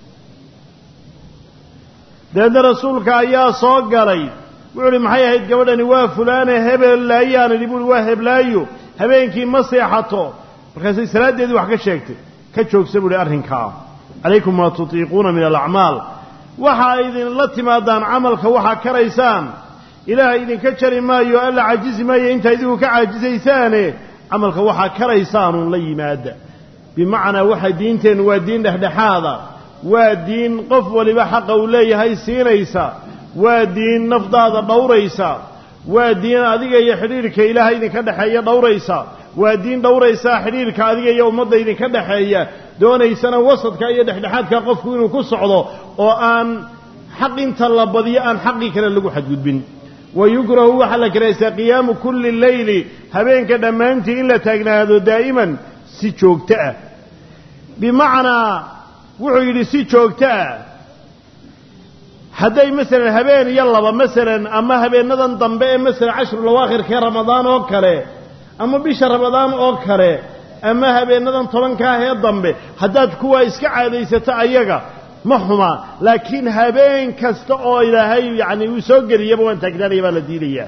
dabeedna rasuulka ayaa soo galay wuxuu uhi maxay ahayd gabadhani waa fulaane hebellayaan idhi buuhi waa heblaayo habeenkii ma seexato markaasay salaaddeedii wax ka sheegtay ka joogsa buuhi arrinkaa calaykum maa tutiiquuna min alacmaal waxaa idinla timaadaan camalka waxaa karaysaan ilaahay idinka jari maayo alla cajizi maayo intaa idinku ka caajisaysaane camalka waxaa karaysaanun la yimaada bimacnaa waxa diinteennu waa diin dhexdhexaada waa diin qof waliba xaqa uu leeyahay siinaysa waa diin nafdaada dhowraysa waa diin adiga iyo xidhiirka ilaahay idinka dhexeeya dhowraysa waa diin dhowraysa xidhiirka adiga iyo ummadda idinka dhexeeya doonaysana wasadka iyo dhexdhexaadka qofku inuu ku socdo oo aan xaq inta la badiyo aan xaqii kale lagu xadgudbin wayukrahu waxaa la karaysaa qiyaamu kulli leyli habeenka dhammaantii in la taagnaado daa'iman si joogto ah bimacnaa wuxuu yidhi si joogto ah hadday masalan habeen iyo laba masalan ama habeenadan dambe ee masalan cashru lawaakhirkee ramadaan oo kale ama bisha ramadaan oo kale ama habeenadan tobankaah ee dambe haddaad kuwaa iska caadaysato ayaga ma xuma laakiin habeen kasta oo ilaahay yacni uu soo geliyaba waan taagnaanaya baa la diidayaa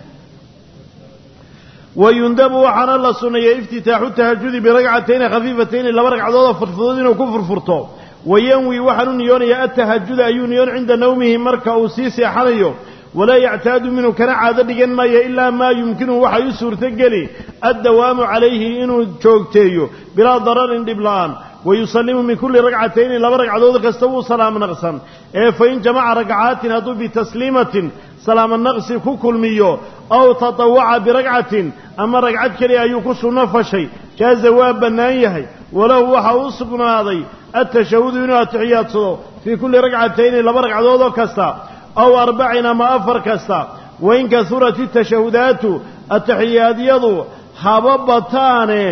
wayundabu waxaana la sunneeyey iftitaaxu tahajudi biragcatayni khafiifatayni laba ragcadoodoo furfudood inuu ku furfurto wayanwi waxaanu niyoonayaa atahajuda ayuu niyoon cinda nawmihi marka uu sii seexanayo walaa yactaadu minhu kana caado dhigan maayo ilaa maa yumkinuhu waxay u suurtogeli addawaamu calayhi inuu joogteeyo bilaa dararin dhib la'aan wayusalimu min kulli ragcatayni laba ragcadood kasta wuu salaam naqsan ee fain jamaca ragcaatin hadduu bitasliimatin salaamo naqsi ku kulmiyo aw tatawaca biragcatin ama ragcad keliya ayuu ku sunno fashay jaaza waa bannaan yahay walow waxa u sugnaaday atashahudu inuu atixiyaadsado fii kulli ragcatayni laba ragcadoodoo kasta aw arbacin ama afar kasta wain kasurat itashahudaatu atixiyaadyadu haba bataane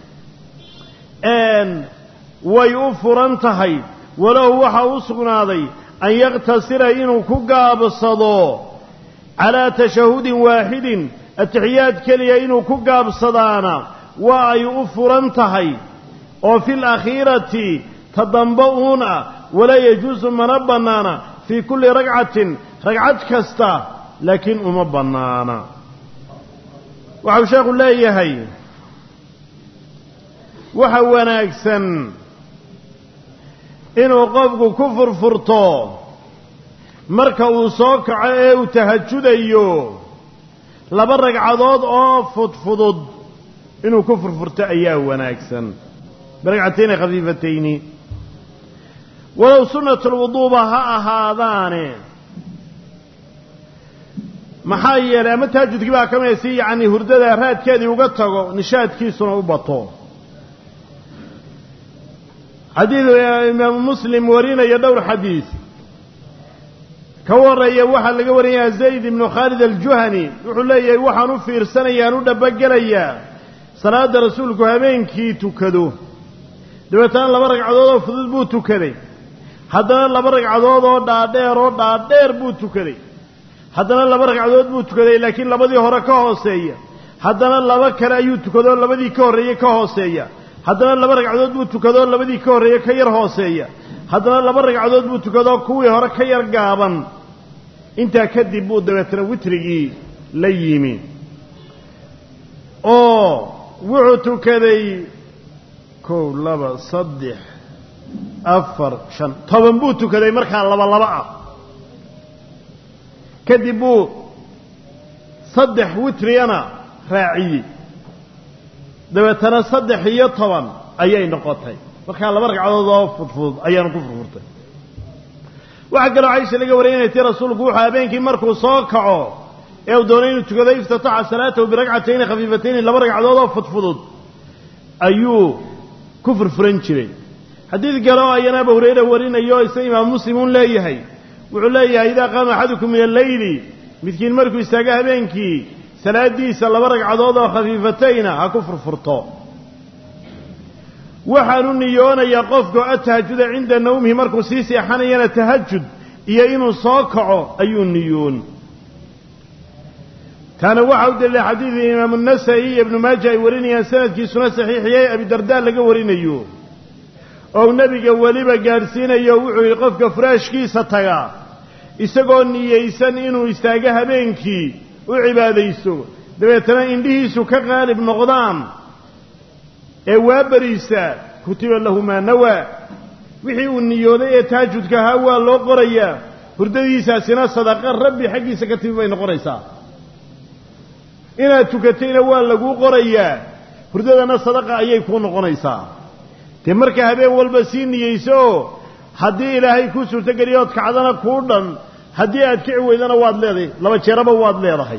way u furan tahay walow waxa u sugnaaday an yaqtasira inuu ku gaabsado calaa tashahudin waaxidin atixiyaad keliya inuu ku gaabsadaana waa ay u furan tahay oo fi alakhiirati ta dambe uun ah walaa yajuusu mana bannaana fii kulli ragcatin ragcad kasta laakiin uma bannaana waxau sheekhu leeyahay waxa wanaagsan inuu qofku ku furfurto marka uu soo kaco ee uu tahajudayo laba ragcadood oo fudfudud inuu ku furfurto ayaa wanaagsan biragcatayni khafiifatayni walow sunnatulwuduuba ha ahaadaane maxaa yeelay ama tahajudkii baa ka mid si yacni hurdada raadkeedii uga tago nishaadkiisuna u bato xadiid imaamu muslim warinaya dhowr xadiis ka warraya waxaa laga warinayaa zayd ibnu khaalid aljuhani wuxuu leeyahay waxaan u fiirsanayaan u dhabagelayaa salaada rasuulku habeenkii tukado dabeetana laba ragcadood oo fudud buu tukaday haddana laba ragcadood oo dhaadheer oo dhaadheer buu tukaday haddana laba ragcadood buu tukaday laakiin labadii hore ka hooseeya haddana laba kale ayuu tukadoo labadii ka horreeyey ka hooseeya haddana laba ragcadood buu tukadoo labadii ka horreeye ka yar hooseeya haddana laba ragcadood buu tukadoo kuwii hore ka yar gaaban intaa kadib buu dabeetana witrigii la yimi oo wuxuu tukaday kow laba saddex afar shan toban buu tukaday markaa laba laba ah kadib buu saddex witriyana raaciyey dabeetana saddex iyo toban ayay noqotay markaa laba ragcadood oo fudfudud ayaanu ku furfurtay waxaa kaloo caysha laga wariyay inay rasuulku wuxuu habeenkii markuu soo kaco ee uu doonay inuu tukado iftataxa salaatahu biragcatayni khafiifatayni laba ragcadood oo fudfudud ayuu ku furfuran jiray xadiid kale oo ayana Abu Hurayra warinayo isa imaam Muslim uu leeyahay wuxuu leeyahay idaa qaama axadukum min al-layli midkiin markuu istaaga habeenkii salaadiisa laba ragcadood oo khafiifatayna ha ku furfurto waxaanu niyoonayaa qofku atahajuda cinda nawmihi markuu sii seexanayana tahajud iyo inuu soo kaco ayuu niyoon kaana waxa u dalilay xadiidii imaam an-Nasa'i iyo ibn Maaja ay warinayaan sanadkiisuna saxiixiyay Abi Darda laga warinayo oo nabiga waliba gaarsiinayo wuxuu yidhi qofka furaashkiisa taga isagoo niyeysan inuu istaaga habeenkii u cibaadaysto dabeetana indhihiisu ka qaalib noqdaan ee waa bariisa kutiba lahu maa nawaa wixii uu niyooday ee taajudka ahaa waa loo qorayaa hurdadiisaasina sadaqa rabbi xaggiisa ka timi bay noqonaysaa inaad tukatayna waa laguu qorayaa hurdadana sadaqa ayay kuu noqonaysaa dee marka habeen walba sii niyeyso haddii ilaahay kuu suurtogeliyo ood kacdana kuu dhan haddii aad kici weydana waad leedahay laba jeeraba waad leedahay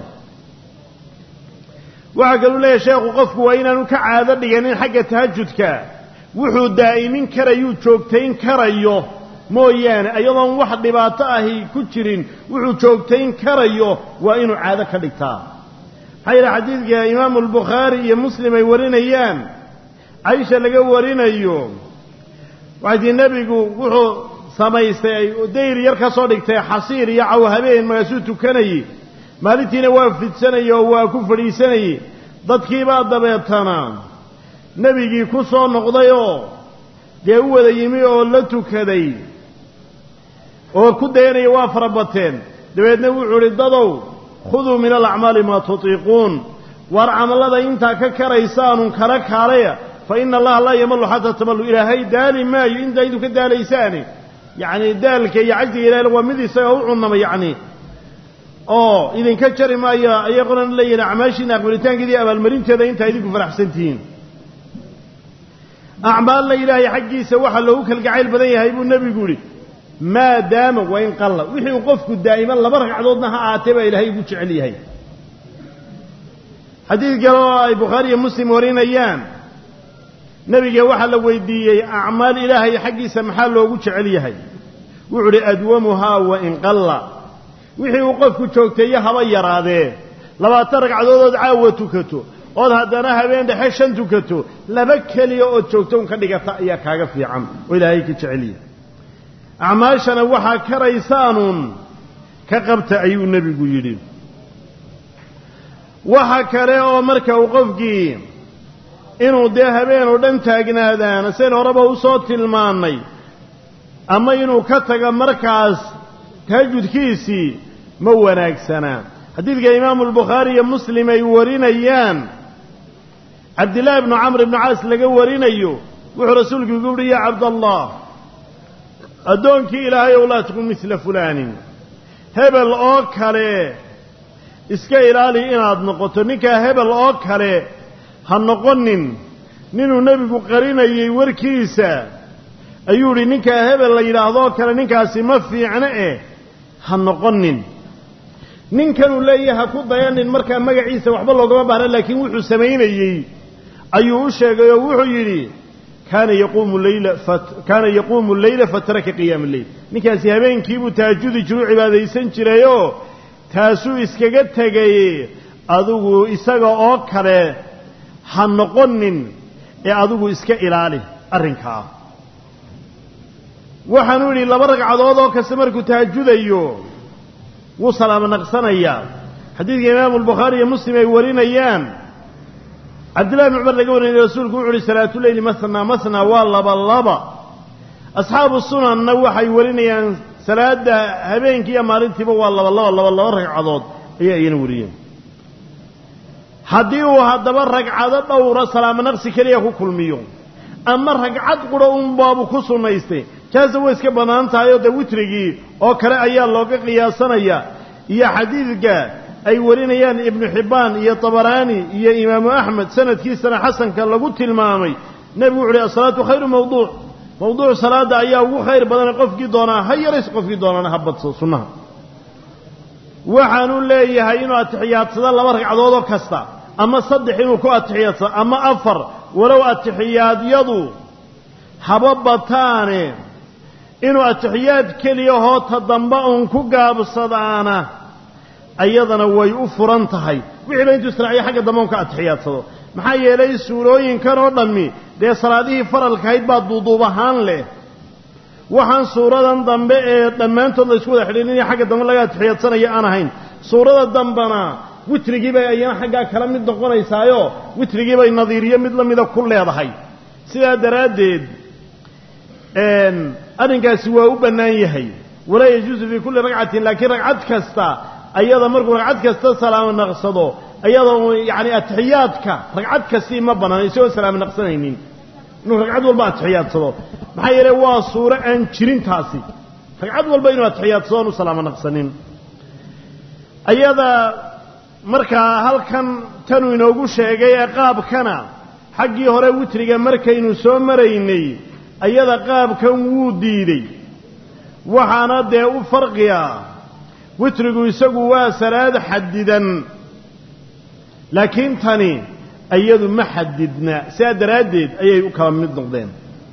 waxaa kaluu leeyahay sheekhu qofku waa inaanu ka caado dhiganin xagga tahajudka wuxuu daa'imin karayuu joogtayn karayo mooyaane iyadoon wax dhibaato ahi ku jirin wuxuu joogtayn karayo waa inuu caado ka dhigtaa maxaa yeele xadiidka imaamu albukhaari iyo muslim ay warinayaan caysha laga warinayo waxay tii nebigu wuxuu samaystay ay dayr yar ka soo dhigtay xasiir iyo caw habeen magaasuu tukanayey maalintiina waa fidsanayey oo waa ku fadhiisanayey dadkiibaa dabeetana nebigii ku soo noqdayoo dee u wada yimi oo la tukaday oo ku dayanaya waa farabateen dabeedna wuxuu idhi dadow khuduu min alacmaali maa tutiiquun waar camallada intaa ka karaysaanun kala kaalaya fa ina allaha laa yamallu xataa tamallu ilaahay daali maayo intaa idinku ka daalaysaani yacni daalka iyo cajziga ilahay waa mid isaga u cunama yacni oo idinka jari maayo ayagona leeyihin acmaashiina aqbalitaankeeda iyo abaalmarinteeda intaa idinku faraxsan tihiin acmaalna ilaahay xaggiisa waxaa loogu kalgacayl badan yahay buu nebigu yidhi ما دام وإن قل وحي وقفك دائما لبرك عضودنا آتبا إلهي يقول عليه حديث قال البخاري ومسلم ورين أيام نبي وحل ويدي أعمال إلهي حقي سمحال له يقول عليه وعلي أدومها وإن قل وحي وقفك شوكتي هبير هذا لما ترك عضود عاوتكتو ood haddana habeen dhexe shan tukato laba kaliya oo joogto un ka dhigata ayaa kaaga fiican oo ilaahay ka jeceliya acmaashana waxaa karaysaanuun ka qabta ayuu nebigu yidhi waxa kale oo marka uu qofkii inuu dee habeen oo dhan taagnaadaan seen horeba u soo tilmaannay ama inuu ka taga markaas tahajudkiisii ma wanaagsanaa xadiidka imaamu albukhaari iyo muslim ay warinayaan عبد الله بن عمرو بن عاص لقى ورينيو وحو رسولك يقول يا عبد الله أدونك إلهي ولا تكون مثل فلان هبل أوكالي إسكا إلالي إناد نقطة نكا هبل أوكالي هنقنن نينو نبي قريني وركيسا أيولي نكا هبل إلاد أوكالي نكا سمفي عنائه هنقنن nin kanu leeyahay ku dayanin marka magaciisa waxba looga baahan laakiin wuxuu sameeyay ayuu u sheegay oo wuxuu yiri kana yaqumu layla fat kana yaqumu layla fatraka qiyam al-layl ninkaasi habeenkii buu tahajjudi jiru cibaadaysan jirayo taasuu iskaga tagay adigu isaga oo kale ha noqonin ee adigu iska ilaali arrinka waxaanu yiri laba ragcadood oo kasta markuu tahajjudayo وصل من نقصنيا حديث الإمام البخاري ومسلم يورين أيام عبد الله بن عمر يقول إن الرسول يقول صلاة الليل مثنى مثنى والله بالله أصحاب السنن نوح يورين أيام صلاة هبين كي مارنتي والله والله والله والله رجع عضاد هي ينورين حديث هذا برجع عضاد دورة سلام نقص كليه كل ميوم أما رجعت قرؤون باب كسر نيسته كذا ويسك بنان تايو دوتريجي أو كلا أيام لوجا قياسنا يا حديث جاء أي ورينيان ابن حبان يا طبراني يا إمام أحمد سنة كيسنا حسن كان لقوت المامي نبي عليه الصلاة خير موضوع موضوع صلاة أيام وخير بدنا قف جدونا هيا ريس قف جدونا هبط صنها وحنون لا يهينوا التحيات صلاة الله مرك عضوضه كستا أما صدحينه كو التحيات أما أفر ولو التحيات يضو حببتاني inuu atixiyaad kaliya hoota damba uun ku gaabsadaana ayadana way u furan tahay wixii intuu israaciyo xagga dambe uu ka atixiyaadsado maxaa yeelay suurooyinkan oo dhammi dee salaadihii faralka ahayd baa duuduub ahaan leh waxaan suuradan dambe ee dhammaantood la isku wada xidhin in xagga dambe laga atixiyaadsanayo aan ahayn suurada dambana witrigii bay ayana xaggaa kala mid noqonaysaayo witrigii bay nadiiriyo mid la mida ku leedahay sidaa daraaddeed arrinkaasi waa u bannaan yahay walaa yajuusu fii kulli ragcatin laakiin ragcad kasta ayada markuu ragcad kasta salaamo naqsado ayada yacni atixiyaadka ragcad kastii ma bannaan isagoo salaamo naqsanaynin inuu ragcad walba atixiyaadsado maxaa yeelay waa suuro aan jirin taasi ragcad walba inuu atixiyaadsado aanu salaamo naqsanin ayada markaa halkan tanuu inoogu sheegay ee qaabkana xaggii hore witriga markaynu soo maraynay ayada qaabkan wuu diiday waxaana dee u farqiya witrigu isagu waa salaad xadidan laakiin tani ayadu ma xadidna sidaa daraaddeed ayay u kala mid noqdeen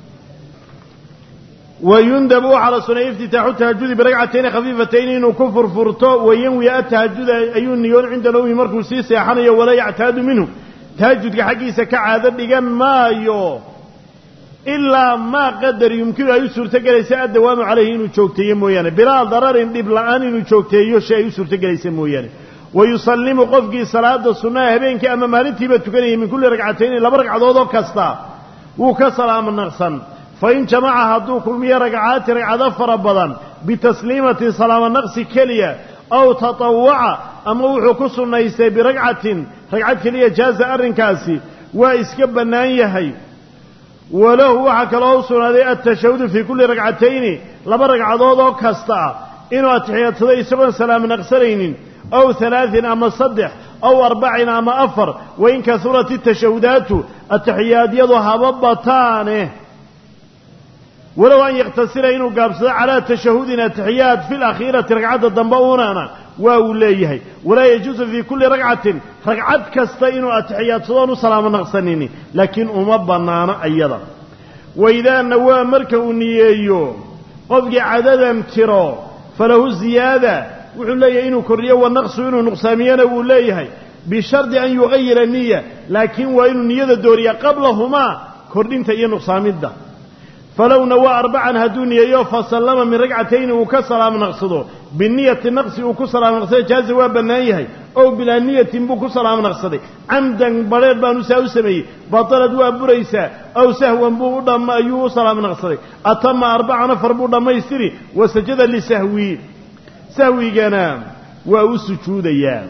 ويندب على سنة افتتاح التهجد بركعتين خفيفتين إنه كفر فرطو وينوي التهجد أيون نيون عند نوم مركو سيسي حنيا ولا يعتاد منه تهجد كحقيسة كعادة بقام ما يو إلا ما قدر يمكن أن يسر تقليس الدوام عليه إنه تشوكتي مويانه بلا ضرر بلعان إنه تشوكتي يوشي يسر تقليس مويانه ويسلم قفقي صلاة السنة هبينك أما مالتي بتكنيه من كل ركعتين إلا بركع ضوضو كستا وكسلام النقصا فإن جمع هدو كل مية ركعات ركعة فربضا بتسليمة سلام النقص كلية أو تطوع أما وحكس النيس بركعة ركعة كلية جاز أرنكاسي وإسكب النايهي وله وحك الله سنة التشهد في كل ركعتين لما ركعة ضوضو كستا إنه أتحيات سبا سلام نقصرين أو ثلاث أما صدح أو أربع أما أفر وإن كثرت التشهدات التحيات يضها ببطانه ولو أن يغتسل إنه قابصد على تشهدنا تحيات في الأخيرة رقعة الضنبؤوننا وأوليه ولا يجوز في كل رقعة رقعة كستين التحيات صدان وسلام نقصنيني لكن أمبنانا أيضا وإذا نوى مركه نييو قفق عددا ترى فله الزيادة وحليه إنه كريه والنقص إنه نقصامينا وأوليه بشرط أن يغير النية لكن وإن النية الدورية قبلهما كردين تأيين نقصامده فلو نوى أربعا هدوني يوفى فسلم من ركعتين وكسر من نقصده بالنية النقص وكسر من نقصده جاز وابنائه أو بلا نية بكسر من نقصده عمدا بلاد بانو ساو سمي بطلت وابريسا أو سهوا بوضا ما يوصل من نقصده أتم أربعا نفر بوضا ما يستري وسجد لسهوي سهوي جنام وأسجود أيام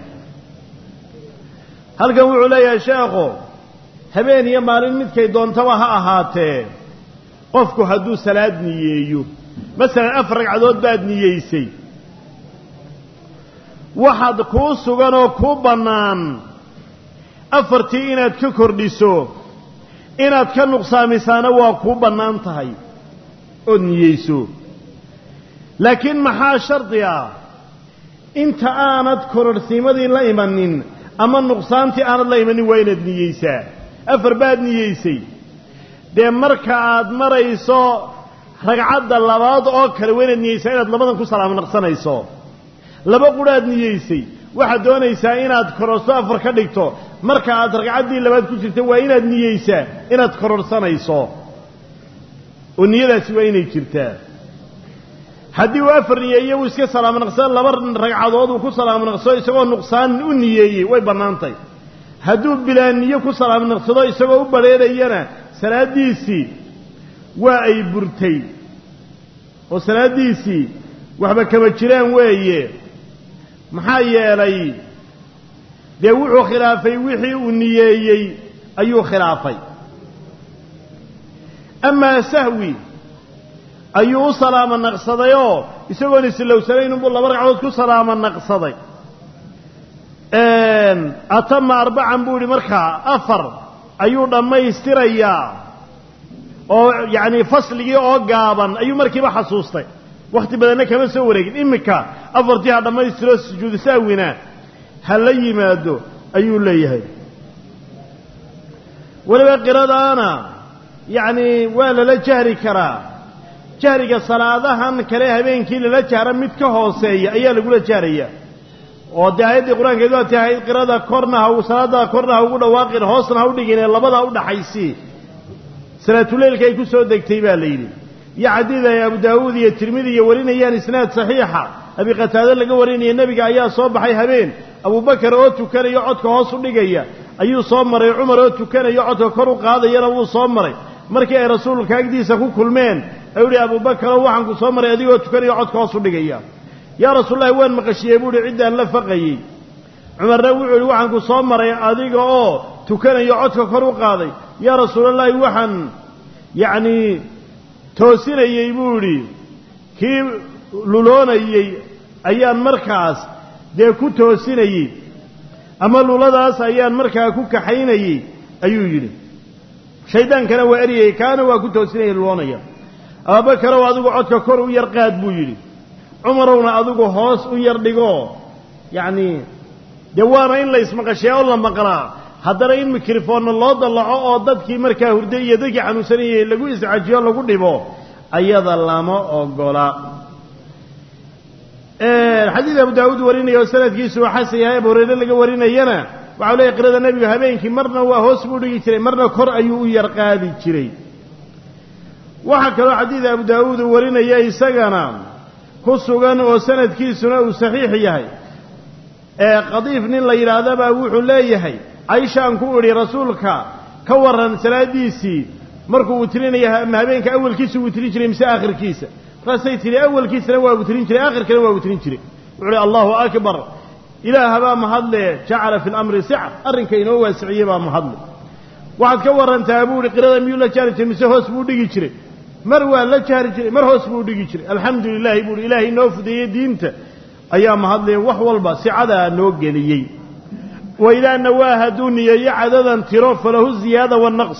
هل قوعوا لي يا شيخو هبين يمارين متكي دون توها أهاتي qofku hadduu salaad niyeeyo mesela afar ragcadood baad niyeysay waxaad ku sugan oo ku banaan afartii inaad ka kordhiso inaad ka nuqsaamisaana waa ku banaan tahay oo niyeyso laakiin maxaa shardi ah inta aanad kororsiimadii la imanin ama nuqsaantii aanad la imanin waa inaad niyeysaa afar baad niyeysay dee marka aad marayso ragcadda labaad oo kale weynaad niyeysaa inaad labadan ku salaam naqsanayso laba quraad niyeysay waxaad doonaysaa inaad kororso afar ka dhigto marka aad ragcaddii labaad ku jirta waa inaad niyeysaa inaad kororsanayso oo niyadaasi waa inay jirtaa haddii uu afar niyeeyo uu iska salaam naqsan laba ragcadood uu ku salaam naqso isagoo nuqsaan u niyeeyey way bannaantay hadduu bilaa niyo ku salaam naqsado isagoo u badheedhayana salaadiisii waa ay burtay oo salaadiisii waxba kama jiraan weeye maxaa yeelay dee wuxuu khilaafay wixii uu niyeeyey ayuu khilaafay amaa sahwi ayuu u salaamo naqsadayoo isagoon islowsanayn unbuu laba ragcadood ku salaamo naqsaday atama arbacan buu idhi markaa afar ayuu dhammaystirayaa oo yacni fasligii oo gaaban ayuu markiiba xasuustay wakhti badanna kama soo wareegin iminka afartii ha dhammaystiro sujuudu sahwina ha la yimaado ayuu leeyahay weliba qiradaana yacni waa lala jahri karaa jahriga salaadahan kale habeenkii lala jahra mid ka hooseeya ayaa lagula jahraya oo dee aayaddii qur-aankeedu waa tahay qirada korna ha salaada korna ha ugu dhawaaqin hoosna ha u dhigin ee labada u dhaxaysii salaatuleylka ay ku soo degtay baa la yidhi iyo xadiid ay abu daawuud iyo tirmidi iyo warinayaan isnaad saxiixa abi qataade laga warinaya nebiga ayaa soo baxay habeen abubakar oo tukanayo codka hoos u dhigaya ayuu soo maray cumar oo tukanayo codka kor u qaadayana wuu soo maray markii ay rasuulka agdiisa ku kulmeen ayuu yidhi abubakaro waxaan ku soo maray adigoo tukanayo codka hoos u dhigaya yaa rasuulullahi waan maqashiyey buu yidhi ciddaan la faqayey cumarna wuxuu yidhi waxaan ku soo maray adiga oo tukanayo codka kor u qaaday yaa rasuulallaahi waxaan yacnii toosinayey buu yidhi kii luloonayey ayaan markaas dee ku toosinayey ama luladaas ayaan markaa ku kaxaynayey ayuu yidhi shaydaankana waa eryayey kaana waa ku toosinayay luloonaya abubakarow adigu codka kor u yar qaad buu yidhi cumarowna adigu hoos u yar dhigo yacnii dee waana in la ismaqasheeya oo la maqlaa haddana in mikrofoonna loo dallaco oo dadkii markaa hurday iyo dadkii xanuunsanayay lagu iscajiyo lagu dhibo ayada lama ogola xadiid abu daawuud warinaya oo sanadkiisu uu xasan yahay abu hurayre laga warinayana waxau leeyahy qirada nebigu habeenkii marna waa hoos buu dhigi jiray marna kor ayuu u yar qaadi jiray waxaa kaloo xadiid abu daawuud uu warinaya isagana ku sugan oo sanadkiisuna uu saxiix yahay ee qadiif nin la yidhaahdabaa wuxuu leeyahay caishaan ku idhi rasuulka ka warran salaadiisii markuu witrinaya ma habeenka awalkiisa uu witrin jiray mise aakhirkiisa markaasay tidhi awalkiisana waa witrin jiray aakhirkana waa witrin jiray wuxuu uhi allahu akbar ilaaha baa mahadle jacala fi lamri sica arrinka inoo waasiciyey baa mahadle waxaad ka warrantaa buu ihi qirada miyuu la jahri jiray mise hoos buu dhigi jiray mar waa la jahri jiray mar hoos buu dhigi jiray alxamdu lilaahi buu ihi ilaahay noo fudeeyey diinta ayaa mahadlaya wax walba sicadaa noo geliyey waidaa nawaa hadduu niyeeyo cadadan tiro falahu ziyaada waannaqs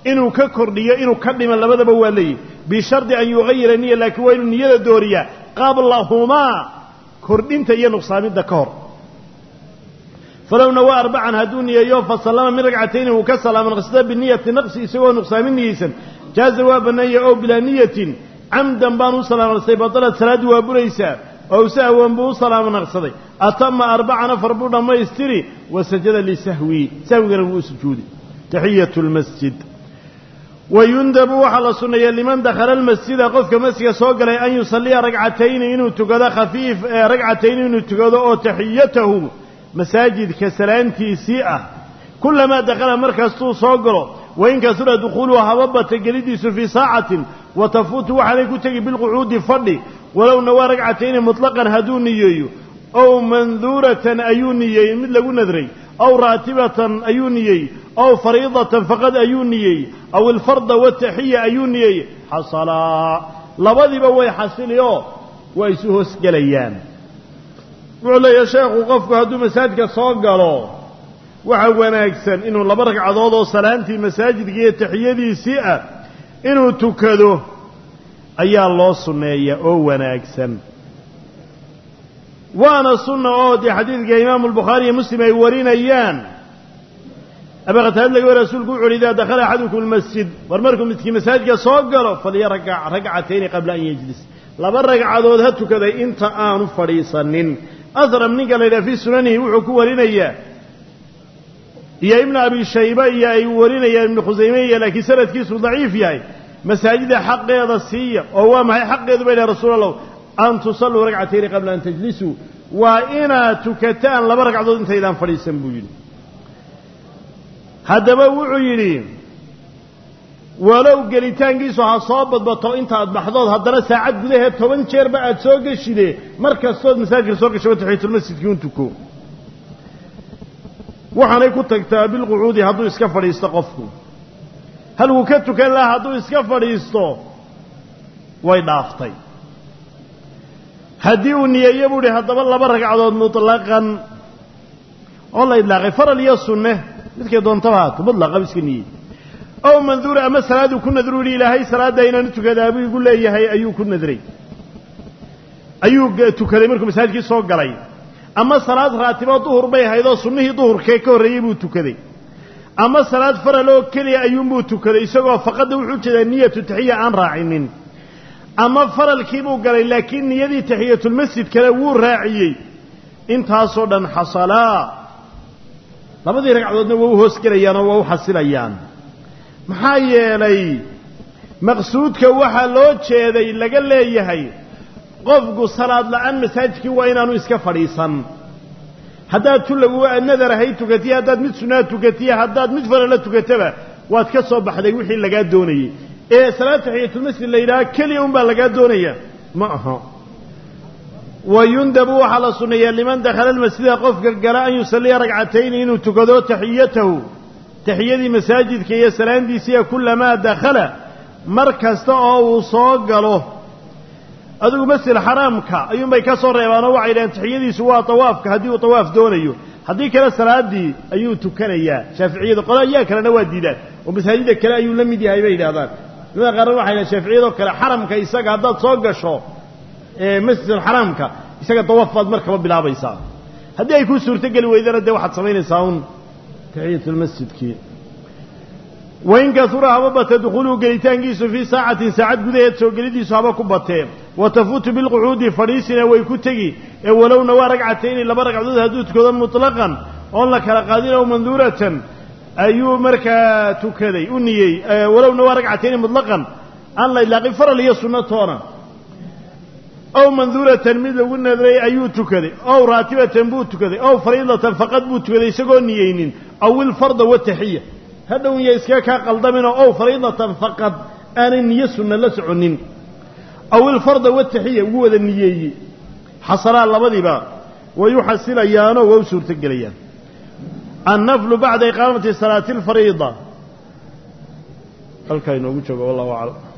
inuu ka kordhiyo inuu ka dhimo labadaba waa leeyahy bishardi an yughayira niya laakiin waa inuu niyada dooriyaa qablahumaa kordhinta iyo nuqsaamidda ka hor falow nawaa arbacan hadduu niyeeyo fasallama min ragcatayni uu ka salaamo naqsada biniyati naqsi isagoo nuqsaamin niyeysan jaaza waa bannaanya ow bilaa niyatin camdan baan u salaamo naqsaday batalat salaaddii waa buraysaa ow sahwan buu u salaamo naqsaday atama arbacan afar buu dhammaystiri wasajada lisahwi sahwigana wuu u sujuudi taxiyatu lmasjid wayundabu waxaa la sunneeya liman dakhala almasjida qofka masjidka soo galay an yusalliya ragcatayni inuu tukado khafiif ragcatayni inuu tukado oo taxiyatahu masaajidka salaantiisii ah kulamaa dakhala markastuu soo galo wain kasura dukhuuluhu haba bata gelidiisu fii saacatin wa tafuutu waxaanay ku tegi bilqucuudi fadhi walow nawaa ragcatayni mutlaqan hadduu niyeeyo ow manduuratan ayuu niyeeyey mid lagu nadray aw raatibatan ayuu niyeeyey aw fariidatan faqad ayuu niyeeyey aw alfarda wataxiya ayuu niyeeyey xasalaa labadiiba way xasili oo waa isu hoosgelayaan wuxuu leeyahay sheekhu qofku hadduu masaajidka soo galo waxaa wanaagsan inuu laba ragcadood oo salaantii masaajidka iyo taxiyadiisii ah inuu tukado ayaa loo sunneeya oo wanaagsan waana sunna oo dee xadiidka imaamu albukhaari iyo muslim ay warinayaan abaa qataada laga wari rasuulku wuxu uhi idaa dakhala axadukum almasjid war markuu midkii masaajidka soo galo falyarkac ragcatayni qabla an yajlis laba ragcadood ha tukaday inta aanu fadhiisanin asram ninka la yidhaha fii sunanihi wuxuu ku warinayaa iyo ibnu abi shayba iyo ay warinayaan ibnu khusayme iyo laakiin sanadkiisu daciif yahay masaajida xaqeeda siiya oo waa maxay xaqeedu bay dhahay rasuul allah an tusalluu ragcatayni qabla an tajlisuu waa inaad tukataan laba ragcadood intaydaan fadhiisan buu yidhi haddaba wuxuu yidhi walow gelitaankiisu ha soo badbato intaad baxdood haddana saacad gudaheed toban jeerba aad soo geshide mar kastood masaajidka soo gasho taxiyatulmasjidkii un tuko waxaanay ku tagtaa bilqucuudi hadduu iska fadhiisto qofku hal wuu ka tukan lahaa hadduu iska fadhiisto way dhaaftay haddii uu niyeeyo buu ihi haddaba laba ragcadood mutlaqan oo la idlaaqay faral iyo sunne midkay doontaba haato mutlaqaba iska niyey ow manduura ama salaaduu ku nadru yihi ilaahay salaadda inaanu tukadaa buu igu leeyahay ayuu ku nadray ayuu tukaday markuu masaajidkii soo galay ama salaad raatibo duhur bay ahayd oo sunnihii duhurkee ka horreeyey buu tukaday ama salaad faral oo keliya ayuunbuu tukaday isagoo faqadda wuxuu jeedaa niyatu taxiya aan raacinin ama faralkiibuu galay laakiin niyadii taxiyatulmasjid kale wuu raaciyey intaasoo dhan xasalaa labadii ragcadoodna waa u hoosgelayaan oo waa u xasilayaan maxaa yeelay maqsuudka waxaa loo jeeday laga leeyahay qofku salaad la'aan masaajidkii waa inaanu iska fadhiisan haddaad tu lagu nadarahay tukatiya haddaad mid sunnaad tukatiya haddaad mid farala tukataba waad ka soo baxday wixii lagaa doonayey ee salaad taxiyatulmasjid la yidhaha keliya unbaa lagaa doonaya ma aha wayundabu waxaa la sunneeyaa liman dakhala almasjida qofka gala an yusalliya ragcatayni inuu tukado taxiyatahu taxiyadii masaajidka iyo salaandiisiiya kulamaa dakhala mar kasta oo uu soo galo adigu masjid xaraamka ayuunbay ka soo reebaanoo waxay dhaheen taxiyadiisu waa tawaafka haddii uu tawaaf doonayo haddii kale salaaddii ayuu tukanayaa shaaficiyada qole ayaa kalena waa diidaan oo masaajida kale ayuu la mid yahay bay yidhahdaan culamada qaarna waxay dhahen shaaficiyadoo kale xaramka isaga haddaad soo gasho masjidulxaraamka isaga tawaaf baad markaba bilaabaysaa haddii ay kuu suurtogeli weydana dee waxaad samaynaysaa un taxiyatulmasjidkii wain kasura haba bata dukhuuluhu gelitaankiisu fii saacatin saacad gudaheed soo gelidiisu haba ku batee wa tafuutu bilqucuudi fadhiisina way ku tegi ee walowna waa ragcatayni laba ragcadood hadduu tukado mutlaqan oon la kala qaadin ow manduuratan ayuu markaa tukaday u niyey walowna waa ragcatayni mutlaqan aan la idlaaqin faral iyo sunnatoona ow manduuratan mid lagu nadray ayuu tukaday ow raatibatan buu tukaday ow fariidatan faqad buu tukaday isagoo niyeynin aw ilfarda wataxiya hadhow iya iskaga kaa qaldaminoo ow fariidatan faqad aanay niyo sunna la soconin aw ilfarda wataxiya ugu wada niyeeyey xasalaa labadiiba way u xasilayaanoo waa u suurtogelayaan annaflu bacda iqaamati salaati alfariida halkaa inoogu joogo wallahu aclam